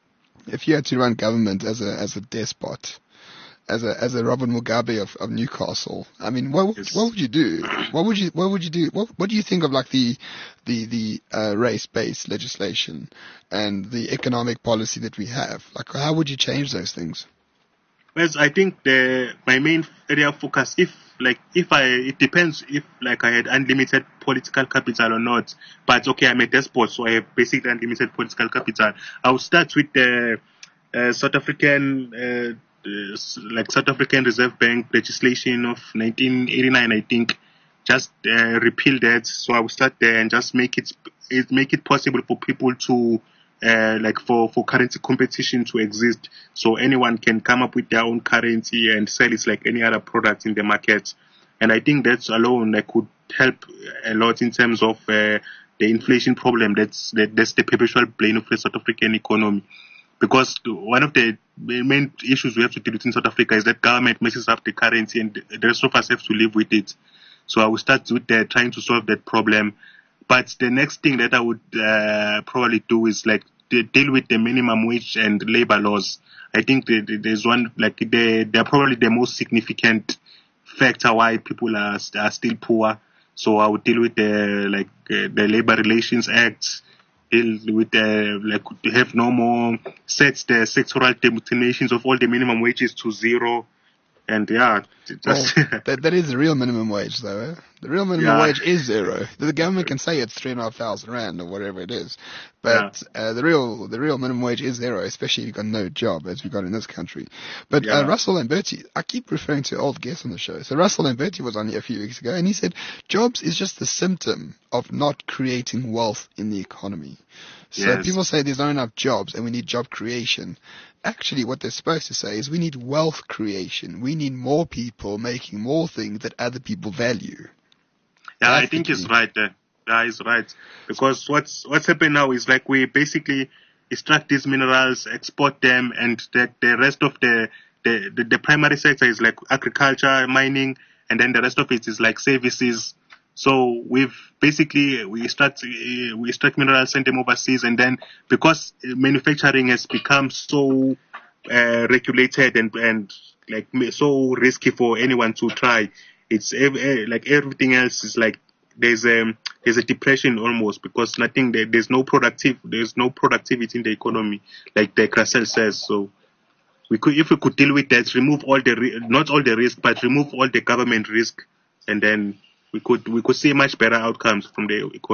if you had to run government as a as a despot, as a as a Robert Mugabe of, of Newcastle, I mean, what would, Yes. what would you do? What would you what would you do? What what do you think of like the the the uh, race based legislation and the economic policy that we have? Like, how would you change those things? Well, I think the my main area of focus, if like if I, it depends if like I had unlimited political capital or not. But okay, I'm a despot, so I have basically unlimited political capital. I would start with the uh, South African, uh, uh, like South African Reserve Bank legislation of nineteen eighty-nine, I think. Just uh, repeal that. So I will start there and just make it, it make it possible for people to. Uh, like for, for currency competition to exist, so anyone can come up with their own currency and sell it like any other product in the market. And I think that's alone like could help a lot in terms of uh, the inflation problem. That's that, that's the perpetual bane of the South African economy. Because one of the main issues we have to deal with in South Africa is that government messes up the currency and the rest of us have to live with it. So I will start with uh, trying to solve that problem. But the next thing that I would uh, probably do is like de- deal with the minimum wage and labor laws. I think the, the, there's one, like they, they're probably the most significant factor why people are, are still poor. So I would deal with the, like, uh, the Labor Relations Act, deal with the, like, have no more, set the sectoral determinations of all the minimum wages to zero. And yeah, just Well, that, that is the real minimum wage, though. Eh? The real minimum Yeah. wage is zero. The government can say it's three and a half thousand rand or whatever it is, but uh, the real the real minimum wage is zero, especially if you've got no job, as we got in this country. But uh, Yeah. Russell Lamberti, I keep referring to old guests on the show. So Russell Lamberti was on here a few weeks ago, and he said jobs is just the symptom of not creating wealth in the economy. So Yes. people say there's not enough jobs and we need job creation. Actually, what they're supposed to say is we need wealth creation. We need more people making more things that other people value. Yeah, I That's think the he's key. right there. Yeah, he's right. Because what's what's happened now is like we basically extract these minerals, export them, and the, the rest of the, the, the, the primary sector is like agriculture, mining, and then the rest of it is like services. So we've basically, we extract, uh, we extract minerals, send them overseas, and then because manufacturing has become so uh, regulated and, and like so risky for anyone to try, it's ev- eh, like everything else is like there's a there's a depression almost because nothing there, there's no productive there's no productivity in the economy like the Krasel says. So we could if we could deal with that, remove all the ri- not all the risk, but remove all the government risk, and then we could we could see much better outcomes from the economy.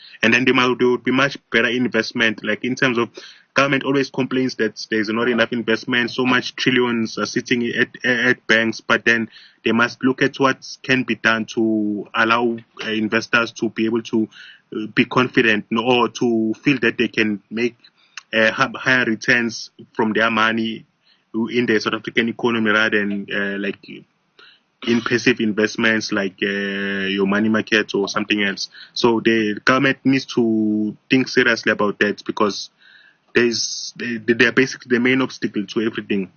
and then there, might, there would be much better investment. Like in terms of government always complains that there's not enough investment, so much trillions are sitting at, at banks, but then they must look at what can be done to allow uh, investors to be able to uh, be confident or to feel that they can make uh, higher returns from their money in the South African economy rather than uh, like in passive investments like uh, your money market or something else. So the government needs to think seriously about that, because there's they, they're basically the main obstacle to everything.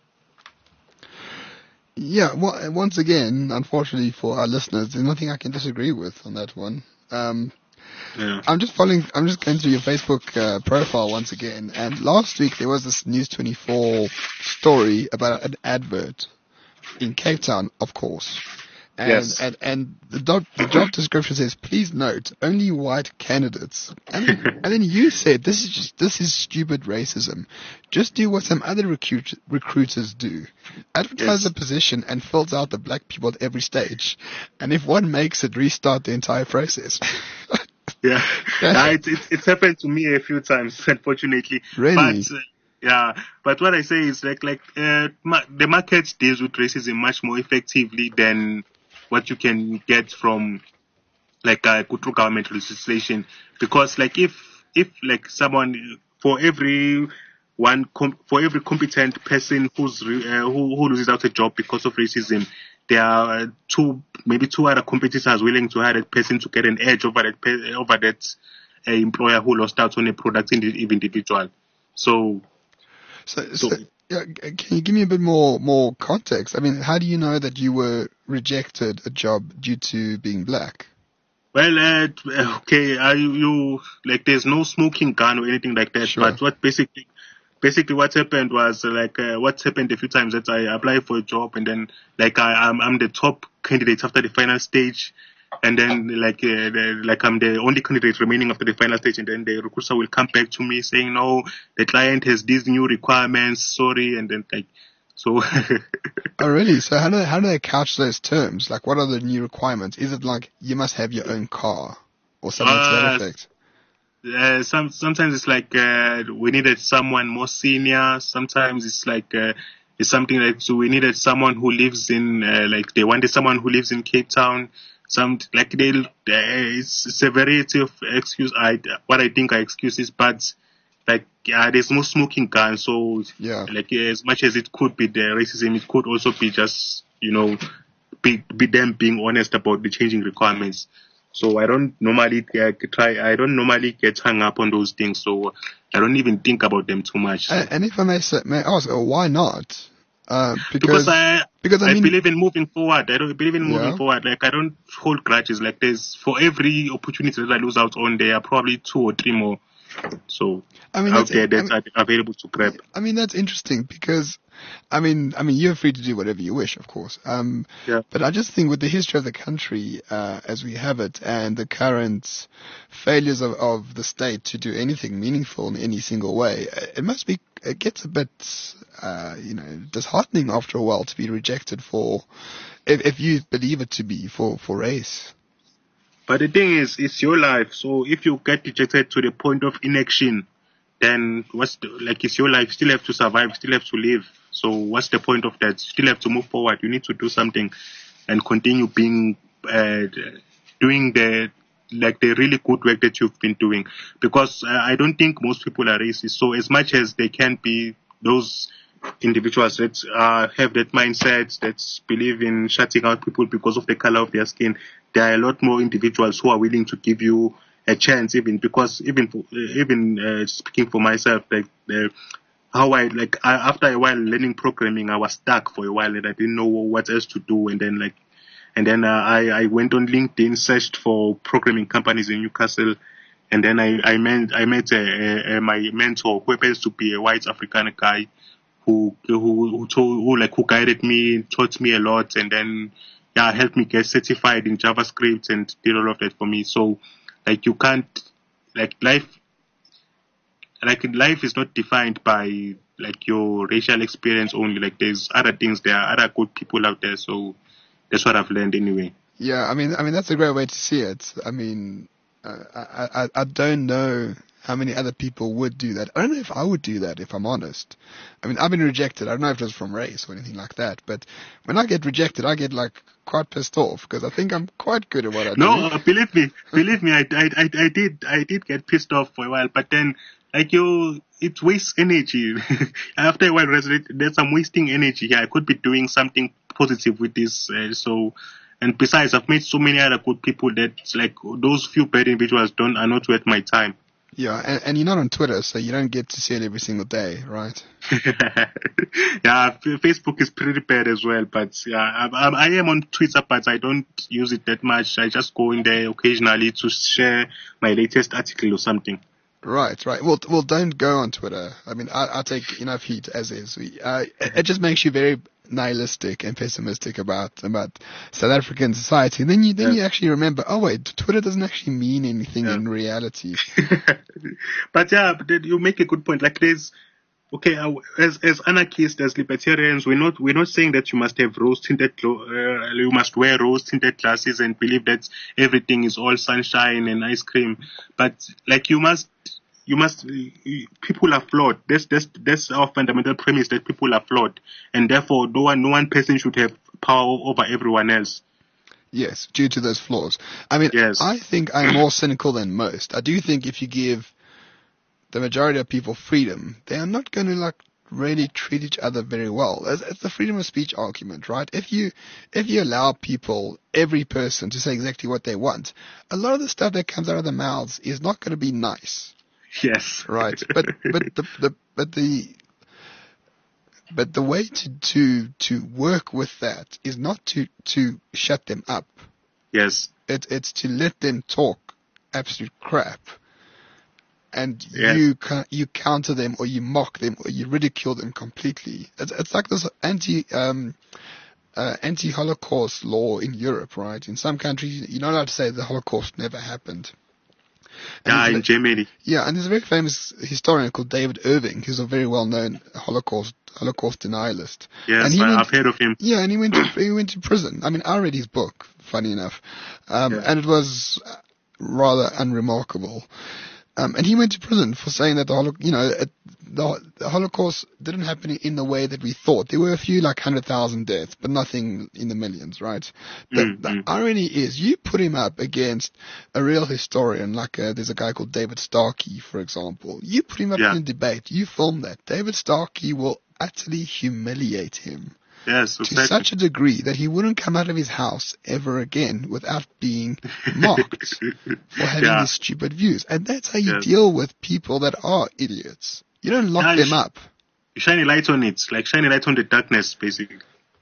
Yeah, well, once again, unfortunately for our listeners, there's nothing I can disagree with on that one. Um, yeah. I'm just following, I'm just going through your Facebook uh, profile once again, and last week there was this News twenty-four story about an advert in Cape Town, of course. And, yes. and, and the, job, the job description says, please note, only white candidates. And, and then you said, this is just, this is stupid racism. Just do what some other recruit, recruiters do. Advertise yes. a position and fills out the black people at every stage. And if one makes it, restart the entire process. yeah. yeah it, it, it's happened to me a few times, unfortunately. Really? But, uh, yeah, but what I say is like, like, uh, ma- the market deals with racism much more effectively than what you can get from like uh, through government legislation, because like if if like someone for every one com- for every competent person who's re- uh, who, who loses out a job because of racism, there are uh, two maybe two other competitors willing to hire that person to get an edge over that pe- over that uh, employer who lost out on a productive individual. So, so. so, so Yeah, can you give me a bit more more context? I mean, how do you know that you were rejected a job due to being black? Well, uh, okay, uh, you, you like there's no smoking gun or anything like that. Sure. But what basically, basically what happened was uh, like uh, what happened a few times that I applied for a job and then like I, I'm I'm the top candidate after the final stage. And then, like, uh, the, like I'm the only candidate remaining after the final stage, and then the recruiter will come back to me saying, "No, the client has these new requirements. Sorry." And then, like, so. Oh, really? So how do how do they couch those terms? Like, what are the new requirements? Is it like you must have your own car or something uh, to that effect? Uh, some sometimes it's like uh, we needed someone more senior. Sometimes it's like uh, it's something like so we needed someone who lives in uh, like they wanted someone who lives in Cape Town. Some like they, uh, it's, it's a variety of excuse. I what I think are excuses, but like yeah, there's no smoking gun. So yeah, like as much as it could be the racism, it could also be just you know be be them being honest about the changing requirements. So I don't normally uh, try. I don't normally get hung up on those things. So I don't even think about them too much. So. And, and if I may, say, may ask, oh, why not? Uh, because, because I because I, I mean, believe in moving forward. I don't believe in moving yeah. forward. Like I don't hold grudges. Like there's for every opportunity that I lose out on, there are probably two or three more. So I mean, out there that I mean, are available to grab. I mean that's interesting because I mean I mean you're free to do whatever you wish, of course. Um, yeah. But I just think with the history of the country uh, as we have it and the current failures of, of the state to do anything meaningful in any single way, it must be it gets a bit uh, you know disheartening after a while to be rejected for if, if you believe it to be for for race. But the thing is, it's your life. So if you get rejected to the point of inaction, then what's the, like it's your life. You still have to survive. You still have to live. So what's the point of that? You still have to move forward. You need to do something and continue being uh, doing the like the really good work that you've been doing. Because uh, I don't think most people are racist. So as much as they can be those individuals that uh, have that mindset, that believe in shutting out people because of the color of their skin, there are a lot more individuals who are willing to give you a chance, even because even for, even uh, speaking for myself, like uh, how I like I, after a while learning programming, I was stuck for a while and I didn't know what else to do, and then like and then uh, I I went on LinkedIn, searched for programming companies in Newcastle, and then I I met I met uh, uh, my mentor who happens to be a white African guy. Who, who, who told, who like, who guided me, taught me a lot, and then, yeah, helped me get certified in JavaScript and did all of that for me. So, like, you can't, like, life, like, life is not defined by, like, your racial experience only. Like, there's other things, there are other good people out there. So, that's what I've learned anyway. Yeah, I mean, I mean, that's a great way to see it. I mean, Uh, I, I I don't know how many other people would do that. I don't know if I would do that, if I'm honest. I mean, I've been rejected. I don't know if it was from race or anything like that, but when I get rejected, I get like quite pissed off because I think I'm quite good at what I No, do. uh, believe me, believe me, I, I, I, I did, I did get pissed off for a while, but then, like you, it wastes energy. After a while, there's some wasting energy. Yeah, I could be doing something positive with this. Uh, so, and besides, I've met so many other good people that, like, those few bad individuals don't are not worth my time. Yeah, and, and you're not on Twitter, so you don't get to see it every single day, right? Yeah, f- Facebook is pretty bad as well, but yeah, I, I, I am on Twitter, but I don't use it that much. I just go in there occasionally to share my latest article or something. Right, right. Well, well, don't go on Twitter. I mean, I, I take enough heat as is. We, uh, it, it just makes you very nihilistic and pessimistic about about South African society. And then you then Yeah. you actually remember, oh wait, Twitter doesn't actually mean anything Yeah. in reality. But yeah, but then you make a good point. Like there's, okay, uh, as as anarchists, as libertarians, we're not we're not saying that you must have rose tinted, uh, you must wear rose tinted glasses and believe that everything is all sunshine and ice cream. But like you must. You must. People are flawed. That's that's that's our fundamental premise, that people are flawed, and therefore no one no one person should have power over everyone else. Yes, due to those flaws. I mean, Yes. I think I'm more cynical than most. I do think if you give the majority of people freedom, they are not going to like really treat each other very well. It's, it's the freedom of speech argument, right? If you if you allow people, every person, to say exactly what they want, a lot of the stuff that comes out of their mouths is not going to be nice. Yes. Right, but but the, the but the but the way to to to work with that is not to to shut them up. Yes. It's it's to let them talk absolute crap, and Yes. you ca- you counter them or you mock them or you ridicule them completely. It's it's like this anti um uh, anti-Holocaust law in Europe, right? In some countries, you're not allowed to say the Holocaust never happened. And Yeah, there's in a- Germany. Yeah, and there's a very famous historian called David Irving, who's a very well-known Holocaust Holocaust denialist. Yes, and he I, went, I've heard of him. Yeah, and he went to he went to prison. I mean, I read his book, funny enough, um, Yeah. and it was rather unremarkable. Um, and he went to prison for saying that the Holo- you know it, the, the Holocaust didn't happen in the way that we thought. There were a few like hundred thousand deaths, but nothing in the millions, right? The, Mm, the mm. irony is, you put him up against a real historian, like uh there's a guy called David Starkey, for example. You put him up Yeah. in a debate, you film that. David Starkey will utterly humiliate him Yes, to exactly. such a degree that he wouldn't come out of his house ever again without being mocked for having Yeah. these stupid views. And that's how you Yes. deal with people that are idiots. You don't lock Yeah, you them sh- up. Shine a light on it, like shine a light on the darkness, basically.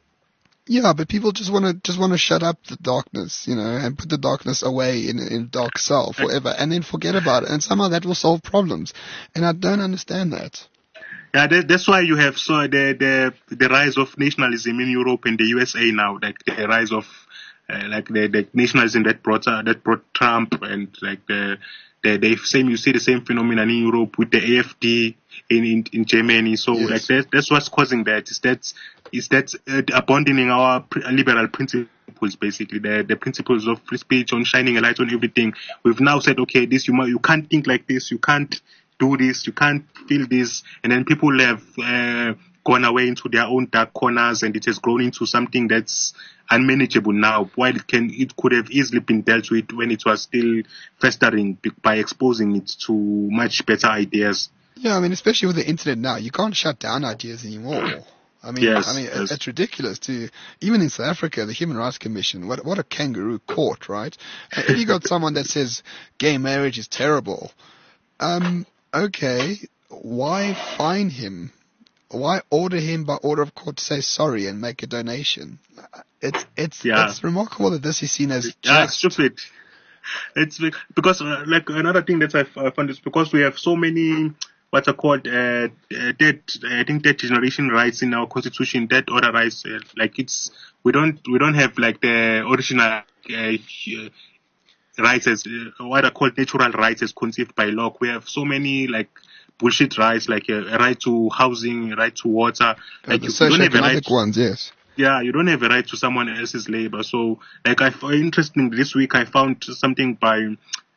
Yeah, but people just want to just want to shut up the darkness, you know, and put the darkness away in in a dark cell forever, and then forget about it. And somehow that will solve problems. And I don't understand that. Yeah, that, that's why you have so the the the rise of nationalism in Europe and the U S A now, like the rise of uh, like the, the nationalism that brought uh, that brought Trump, and like the the, the same you see the same phenomenon in Europe with the A F D in in, in Germany. So Yes. like that, that's what's causing that. Is that is that uh, abandoning our pr- liberal principles, basically the the principles of free speech, on shining a light on everything. We've now said, okay, this you mu- you can't think like this, you can't do this, you can't feel this, and then people have uh, gone away into their own dark corners, and it has grown into something that's unmanageable now. While it can, it could have easily been dealt with when it was still festering b- by exposing it to much better ideas. Yeah, I mean, especially with the internet now, you can't shut down ideas anymore. I mean, Yes, I mean, it- yes. it's ridiculous to, even in South Africa, the Human Rights Commission, what what a kangaroo court, right? And if you got someone that says gay marriage is terrible, um, okay, why fine him? Why order him by order of court to say sorry and make a donation? It's it's Yeah. it's remarkable that this is seen as Yeah, it's just. stupid. It's be- because uh, like another thing that I found is because we have so many what are called uh, uh, dead I think dead generation rights in our constitution, dead order rights. Uh, like it's we don't we don't have like the original uh, uh, rights as uh, what are called natural rights as conceived by law. We have so many like bullshit rights, like uh, a right to housing, a right to water. Uh, Like the you, you don't have a right. socioeconomic ones, yes. Yeah, you don't have a right to someone else's labor. So, like, I f- interesting this week, I found something by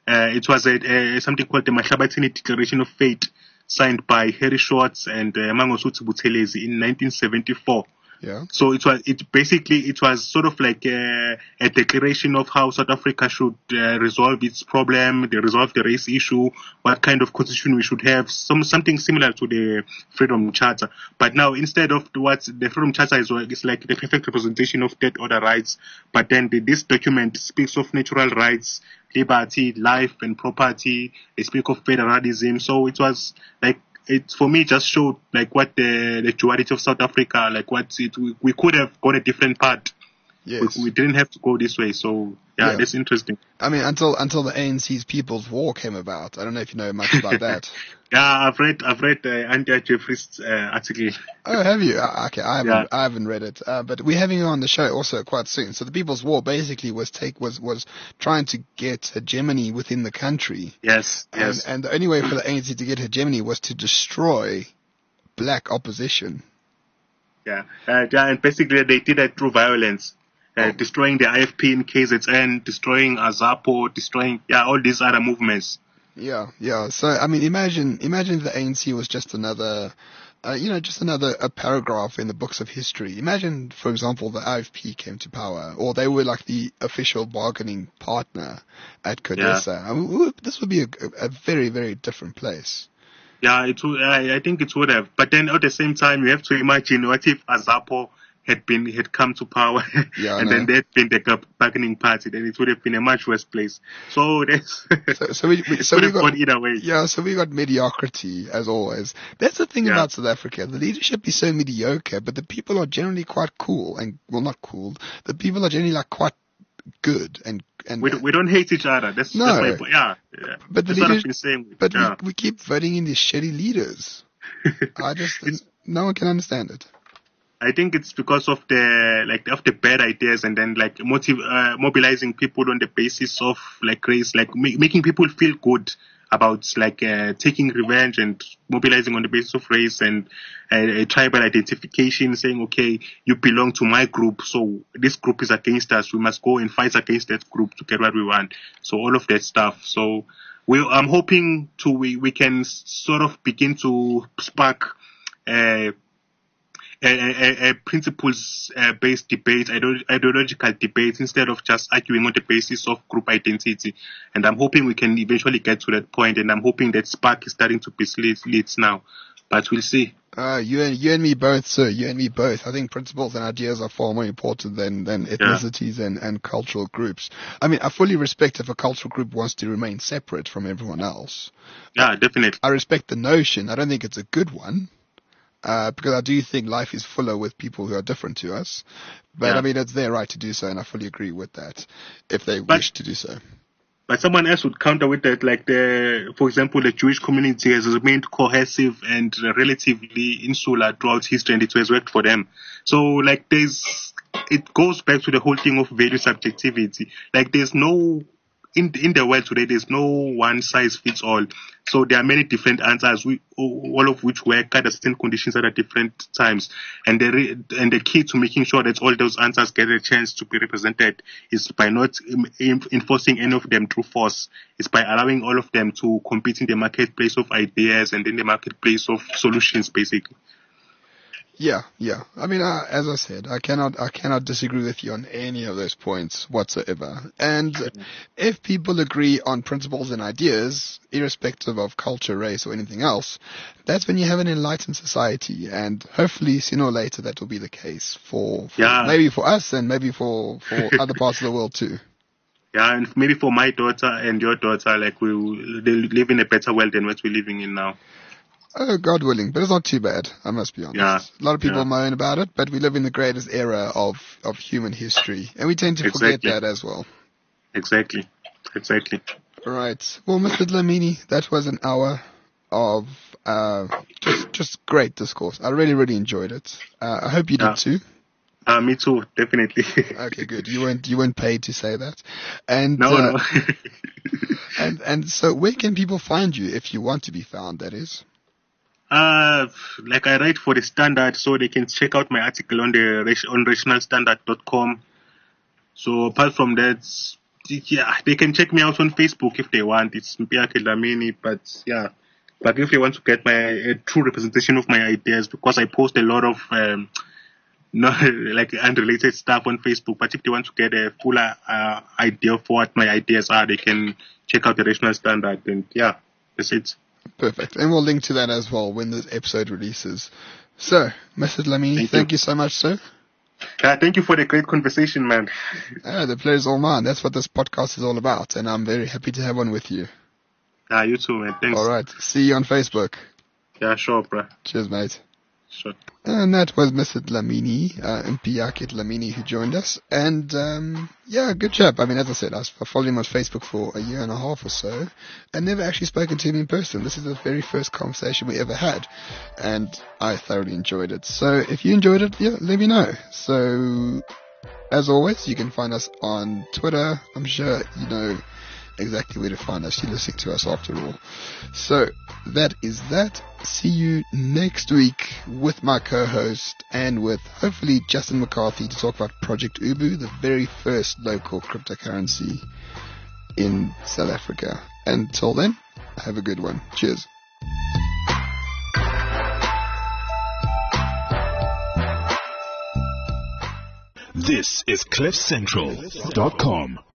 Uh, it was a, a, something called the Mahlabathini Declaration of Fate, signed by Harry Schwartz and uh, Mangosuthu Buthelezi in nineteen seventy-four. Yeah. So it was, it basically, it was sort of like a, a declaration of how South Africa should uh, resolve its problem, they resolve the race issue, what kind of constitution we should have, some something similar to the Freedom Charter. But now, instead of what the Freedom Charter is, is like the perfect representation of dead order rights, but then the, this document speaks of natural rights, liberty, life and property. They speak of federalism. So it was like, it for me just showed like what the, the duality of South Africa, like what it, we, we could have gone a different path. Yes. We, we didn't have to go this way. So yeah, Yeah. that's interesting. I mean, until until the A N C's People's War came about. I don't know if you know much about that. Yeah, I've read I've read uh, Antia Jeffries' uh, article. Oh, have you? Uh, Okay, I haven't Yeah. I haven't read it. Uh, but we're having you on the show also quite soon. So the People's War basically was take was was trying to get hegemony within the country. Yes, And, yes. and the only way for the A N C to get hegemony was to destroy black opposition. Yeah, uh, yeah, and basically they did that through violence, uh, Oh. destroying the I F P in K Z N, destroying Azapo, destroying yeah all these other movements. Yeah, yeah. So I mean, imagine imagine if the A N C was just another, uh, you know, just another a paragraph in the books of history. Imagine, for example, the I F P came to power, or they were like the official bargaining partner at CODESA. I mean, we would- this would be a, a very, very different place. Yeah, it would, I, I think it would have. But then at the same time, you have to imagine what if Azapo had been had come to power, Yeah, I and know. then they'd been the bargaining party, then it would have been a much worse place. So that's So, so we, we it so could we have got gone either way. yeah, so we got mediocrity as always. That's the thing Yeah. about South Africa. The leadership is so mediocre, but the people are generally quite cool and well, not cool. The people are generally like quite good and and. We, don't- we don't hate each other. That's, No. that's my point. Yeah, yeah. But the that's what leaders- I've been saying. But yeah. we, we keep voting in these shitty leaders. I just, It's- no one can understand it. I think it's because of the like of the bad ideas, and then like motiv- uh, mobilizing people on the basis of like race, like ma- making people feel good about like uh, taking revenge, and mobilizing on the basis of race and uh, tribal identification, saying okay, you belong to my group, so this group is against us, we must go and fight against that group to get what we want. So all of that stuff. So we, I'm hoping to we we can s- sort of begin to spark. Uh, a, a, a principles-based debate, ide- ideological debate, instead of just arguing on the basis of group identity. And I'm hoping we can eventually get to that point, and I'm hoping that spark is starting to be lit, lit now. But we'll see. Uh, you and you and me both, sir. You and me both. I think principles and ideas are far more important than than ethnicities and and cultural groups. I mean, I fully respect if a cultural group wants to remain separate from everyone else. Yeah, definitely. I respect the notion. I don't think it's a good one. Uh, because I do think life is fuller with people who are different to us. But Yeah. I mean, it's their right to do so, and I fully agree with that, if they But- wish to do so. But someone else would counter with that, like the, for example, the Jewish community has remained cohesive and relatively insular throughout history, and it has worked for them. So, like, there's, it goes back to the whole thing of value subjectivity. Like, there's no, in in the world today, there's no one size fits all. So there are many different answers, we, all of which work under certain conditions at different times. And the re, and the key to making sure that all those answers get a chance to be represented is by not um, em- enforcing any of them through force. It's by allowing all of them to compete in the marketplace of ideas and in the marketplace of solutions, basically. Yeah, yeah. I mean, uh, as I said, I cannot, I cannot disagree with you on any of those points whatsoever. And if people agree on principles and ideas, irrespective of culture, race, or anything else, that's when you have an enlightened society. And hopefully, sooner or later, that will be the case for, for Yeah. maybe for us and maybe for for other parts of the world too. Yeah, and maybe for my daughter and your daughter, like we will, they live in a better world than what we're living in now. Oh, God willing, but it's not too bad, I must be honest. Yeah, A lot of people yeah. moan about it, but we live in the greatest era of, of human history, and we tend to forget Exactly. that as well. Exactly. Exactly. Right. Well, Mister Dlamini, that was an hour of uh, just just great discourse. I really, really enjoyed it. Uh, I hope you Yeah. did too. Uh, me too, definitely. Okay, good. You weren't you weren't paid to say that. And No, uh, no. and and so where can people find you if you want to be found? That is. Uh, like I write for the Standard, so they can check out my article on the ration- on rational standard dot com. So apart from that, yeah, they can check me out on Facebook if they want. It's Mpiake Dlamini, but yeah. But if they want to get my a true representation of my ideas, because I post a lot of um, no like unrelated stuff on Facebook. But if they want to get a full uh, idea of what my ideas are, they can check out the Rational Standard. And yeah, that's it. Perfect. And we'll link to that as well when this episode releases. So, Mister Dlamini, thank, thank you. you so much, sir. Uh, thank you for the great conversation, man. Ah, the pleasure's all mine. That's what this podcast is all about, and I'm very happy to have one with you. Ah, you too, man. Thanks. All right. See you on Facebook. Yeah, sure, bro. Cheers, mate. Sure. And that was Mister Dlamini, uh, Mpiake Dlamini, who joined us. And, um, yeah, good chap. I mean, as I said, I followed him on Facebook for a year and a half or so, and never actually spoken to him in person. This is the very first conversation we ever had, and I thoroughly enjoyed it. So if you enjoyed it, yeah, let me know. So, as always, you can find us on Twitter. I'm sure you know exactly where to find us. You're listening to us after all. So that is that. See you next week with my co-host and with hopefully Justin McCarthy to talk about Project Ubu, the very first local cryptocurrency in South Africa. Until then, have a good one. Cheers. This is cliff central dot com.